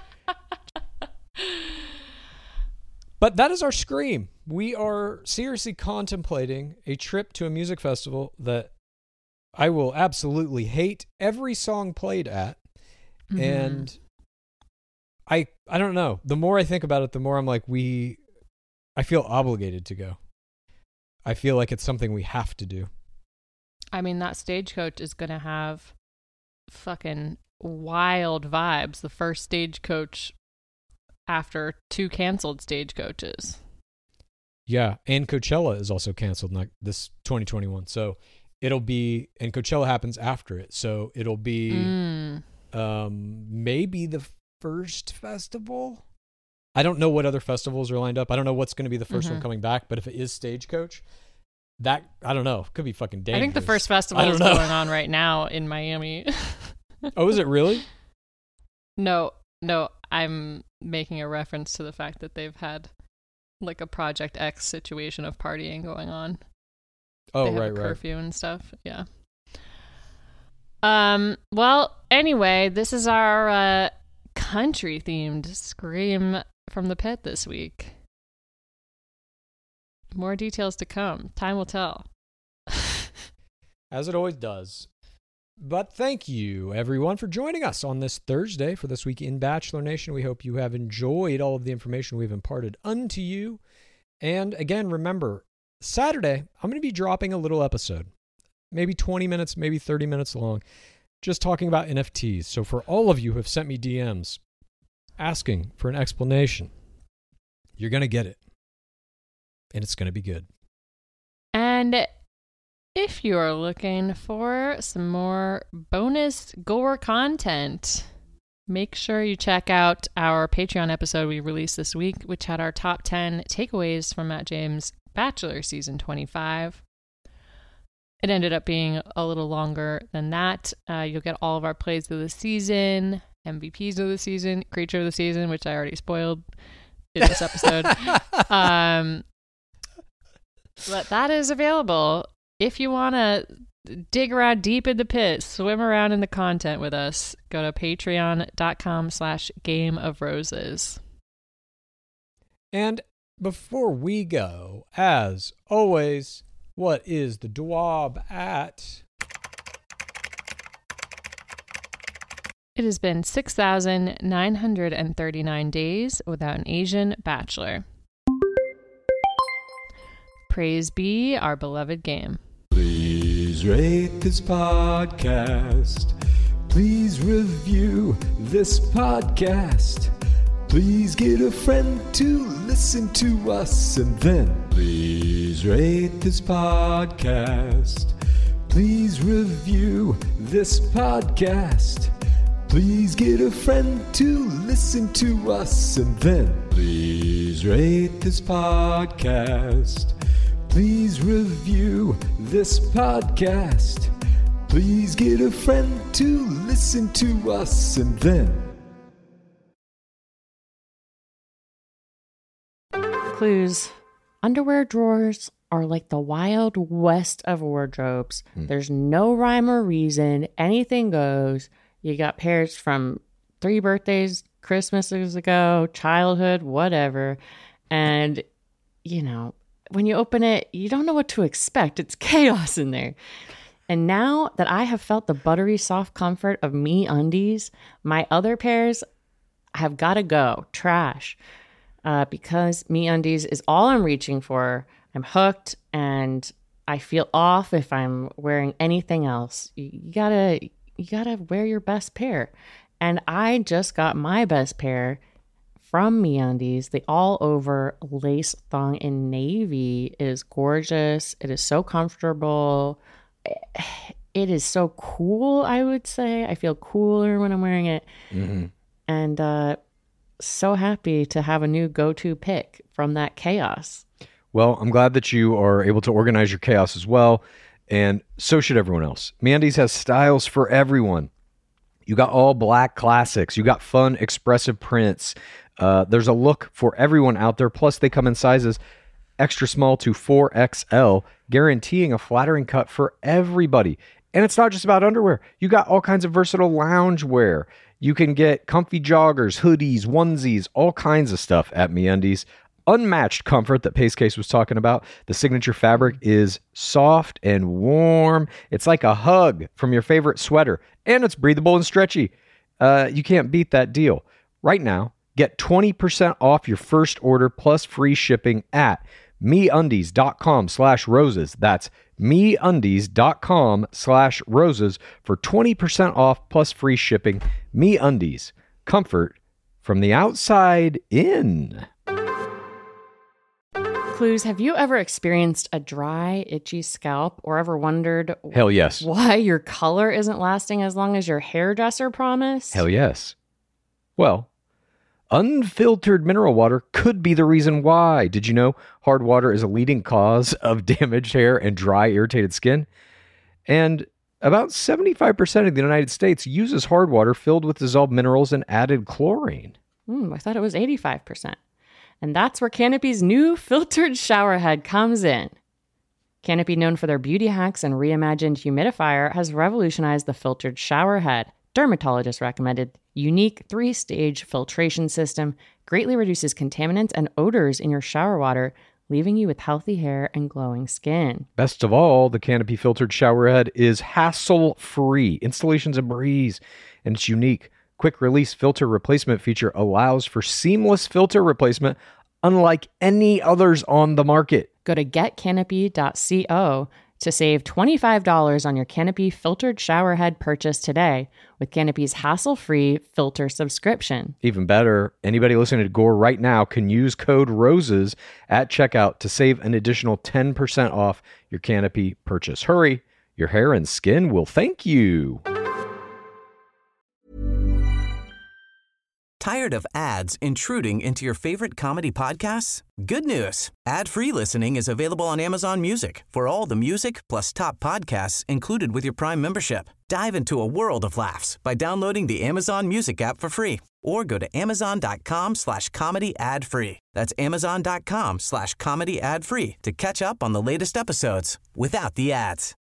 But that is our scream. We are seriously contemplating a trip to a music festival that I will absolutely hate every song played at. Mm-hmm. And I I don't know. The more I think about it, the more I'm like, we, I feel obligated to go. I feel like it's something we have to do. I mean, that Stagecoach is going to have fucking wild vibes. The first Stagecoach after two canceled Stagecoaches. Yeah, and Coachella is also canceled like this twenty twenty-one. So it'll be, and Coachella happens after it. So it'll be mm. um, maybe the first festival. I don't know what other festivals are lined up. I don't know what's going to be the first mm-hmm. one coming back. But if it is Stagecoach, that, I don't know, could be fucking dangerous. I think the first festival is know. going on right now in Miami. Oh, is it really? No, no. I'm making a reference to the fact that they've had like a Project X situation of partying going on. Oh, they have right, a right. curfew and stuff. Yeah. Um. Well, anyway, this is our uh, country-themed Scream from the Pit this week. More details to come. Time will tell. As it always does. But thank you, everyone, for joining us on this Thursday for This Week in Bachelor Nation. We hope you have enjoyed all of the information we've imparted unto you. And again, remember, Saturday, I'm going to be dropping a little episode. Maybe twenty minutes, maybe thirty minutes long. Just talking about N F Ts. So for all of you who have sent me D Ms asking for an explanation, you're going to get it. And it's going to be good. And if you are looking for some more bonus gore content, make sure you check out our Patreon episode we released this week, which had our top ten takeaways from Matt James' Bachelor Season twenty-five. It ended up being a little longer than that. Uh, you'll get all of our plays of the season, M V Ps of the season, creature of the season, which I already spoiled in this episode. um, but that is available if you want to dig around deep in the pit, swim around in the content with us. Go to patreon.com slash game of roses. And before we go, as always, what is the D W A B at? It has been six thousand nine hundred thirty-nine days without an Asian bachelor. Praise be our beloved game. Please rate this podcast. Please review this podcast. Please get a friend to listen to us, and then please rate this podcast. Please review this podcast. Please get a friend to listen to us, and then please rate this podcast. Please review this podcast. Please get a friend to listen to us, and then Clues. Underwear drawers are like the wild west of wardrobes. Hmm. There's no rhyme or reason. Anything goes. You got pairs from three birthdays, Christmases ago, childhood, whatever. And, you know, when you open it, you don't know what to expect. It's chaos in there. And now that I have felt the buttery soft comfort of MeUndies, my other pairs have got to go. Trash. Uh, because MeUndies is all I'm reaching for. I'm hooked, and I feel off if I'm wearing anything else. You, you gotta, you gotta wear your best pair. And I just got my best pair from MeUndies. The all-over lace thong in navy. It is gorgeous. It is so comfortable. It is so cool, I would say. I feel cooler when I'm wearing it. Mm-hmm. And uh, so happy to have a new go-to pick from that chaos. Well, I'm glad that you are able to organize your chaos as well, and so should everyone else. MeUndies has styles for everyone. You got all black classics. You got fun, expressive prints. Uh, there's a look for everyone out there. Plus, they come in sizes extra small to four X L, guaranteeing a flattering cut for everybody. And it's not just about underwear. You got all kinds of versatile lounge wear. You can get comfy joggers, hoodies, onesies, all kinds of stuff at MeUndies. Unmatched comfort that Pace Case was talking about. The signature fabric is soft and warm. It's like a hug from your favorite sweater. And it's breathable and stretchy. Uh, you can't beat that deal. Right now, get twenty percent off your first order plus free shipping at MeUndies.com slash roses. That's MeUndies.com slash roses for twenty percent off plus free shipping. MeUndies. Comfort from the outside in. Clues, have you ever experienced a dry, itchy scalp or ever wondered Hell yes. why your color isn't lasting as long as your hairdresser promised? Hell yes. Well, unfiltered mineral water could be the reason why. Did you know hard water is a leading cause of damaged hair and dry, irritated skin? And about seventy-five percent of the United States uses hard water filled with dissolved minerals and added chlorine. Hmm, I thought it was eighty-five percent. And that's where Canopy's new filtered shower head comes in. Canopy, known for their beauty hacks and reimagined humidifier, has revolutionized the filtered shower head. Dermatologist recommended unique three-stage filtration system greatly reduces contaminants and odors in your shower water, leaving you with healthy hair and glowing skin. Best of all, the Canopy filtered shower head is hassle-free. Installation's a breeze, and it's unique. Quick release filter replacement feature allows for seamless filter replacement unlike any others on the market. Go to get canopy dot co to save twenty-five dollars on your Canopy filtered shower head purchase today with Canopy's hassle-free filter subscription. Even better, anybody listening to Gore right now can use code ROSES at checkout to save an additional ten percent off your Canopy purchase. Hurry, your hair and skin will thank you. Tired of ads intruding into your favorite comedy podcasts? Good news. Ad-free listening is available on Amazon Music for all the music plus top podcasts included with your Prime membership. Dive into a world of laughs by downloading the Amazon Music app for free or go to amazon.com slash comedy ad free. That's amazon.com slash comedy ad free to catch up on the latest episodes without the ads.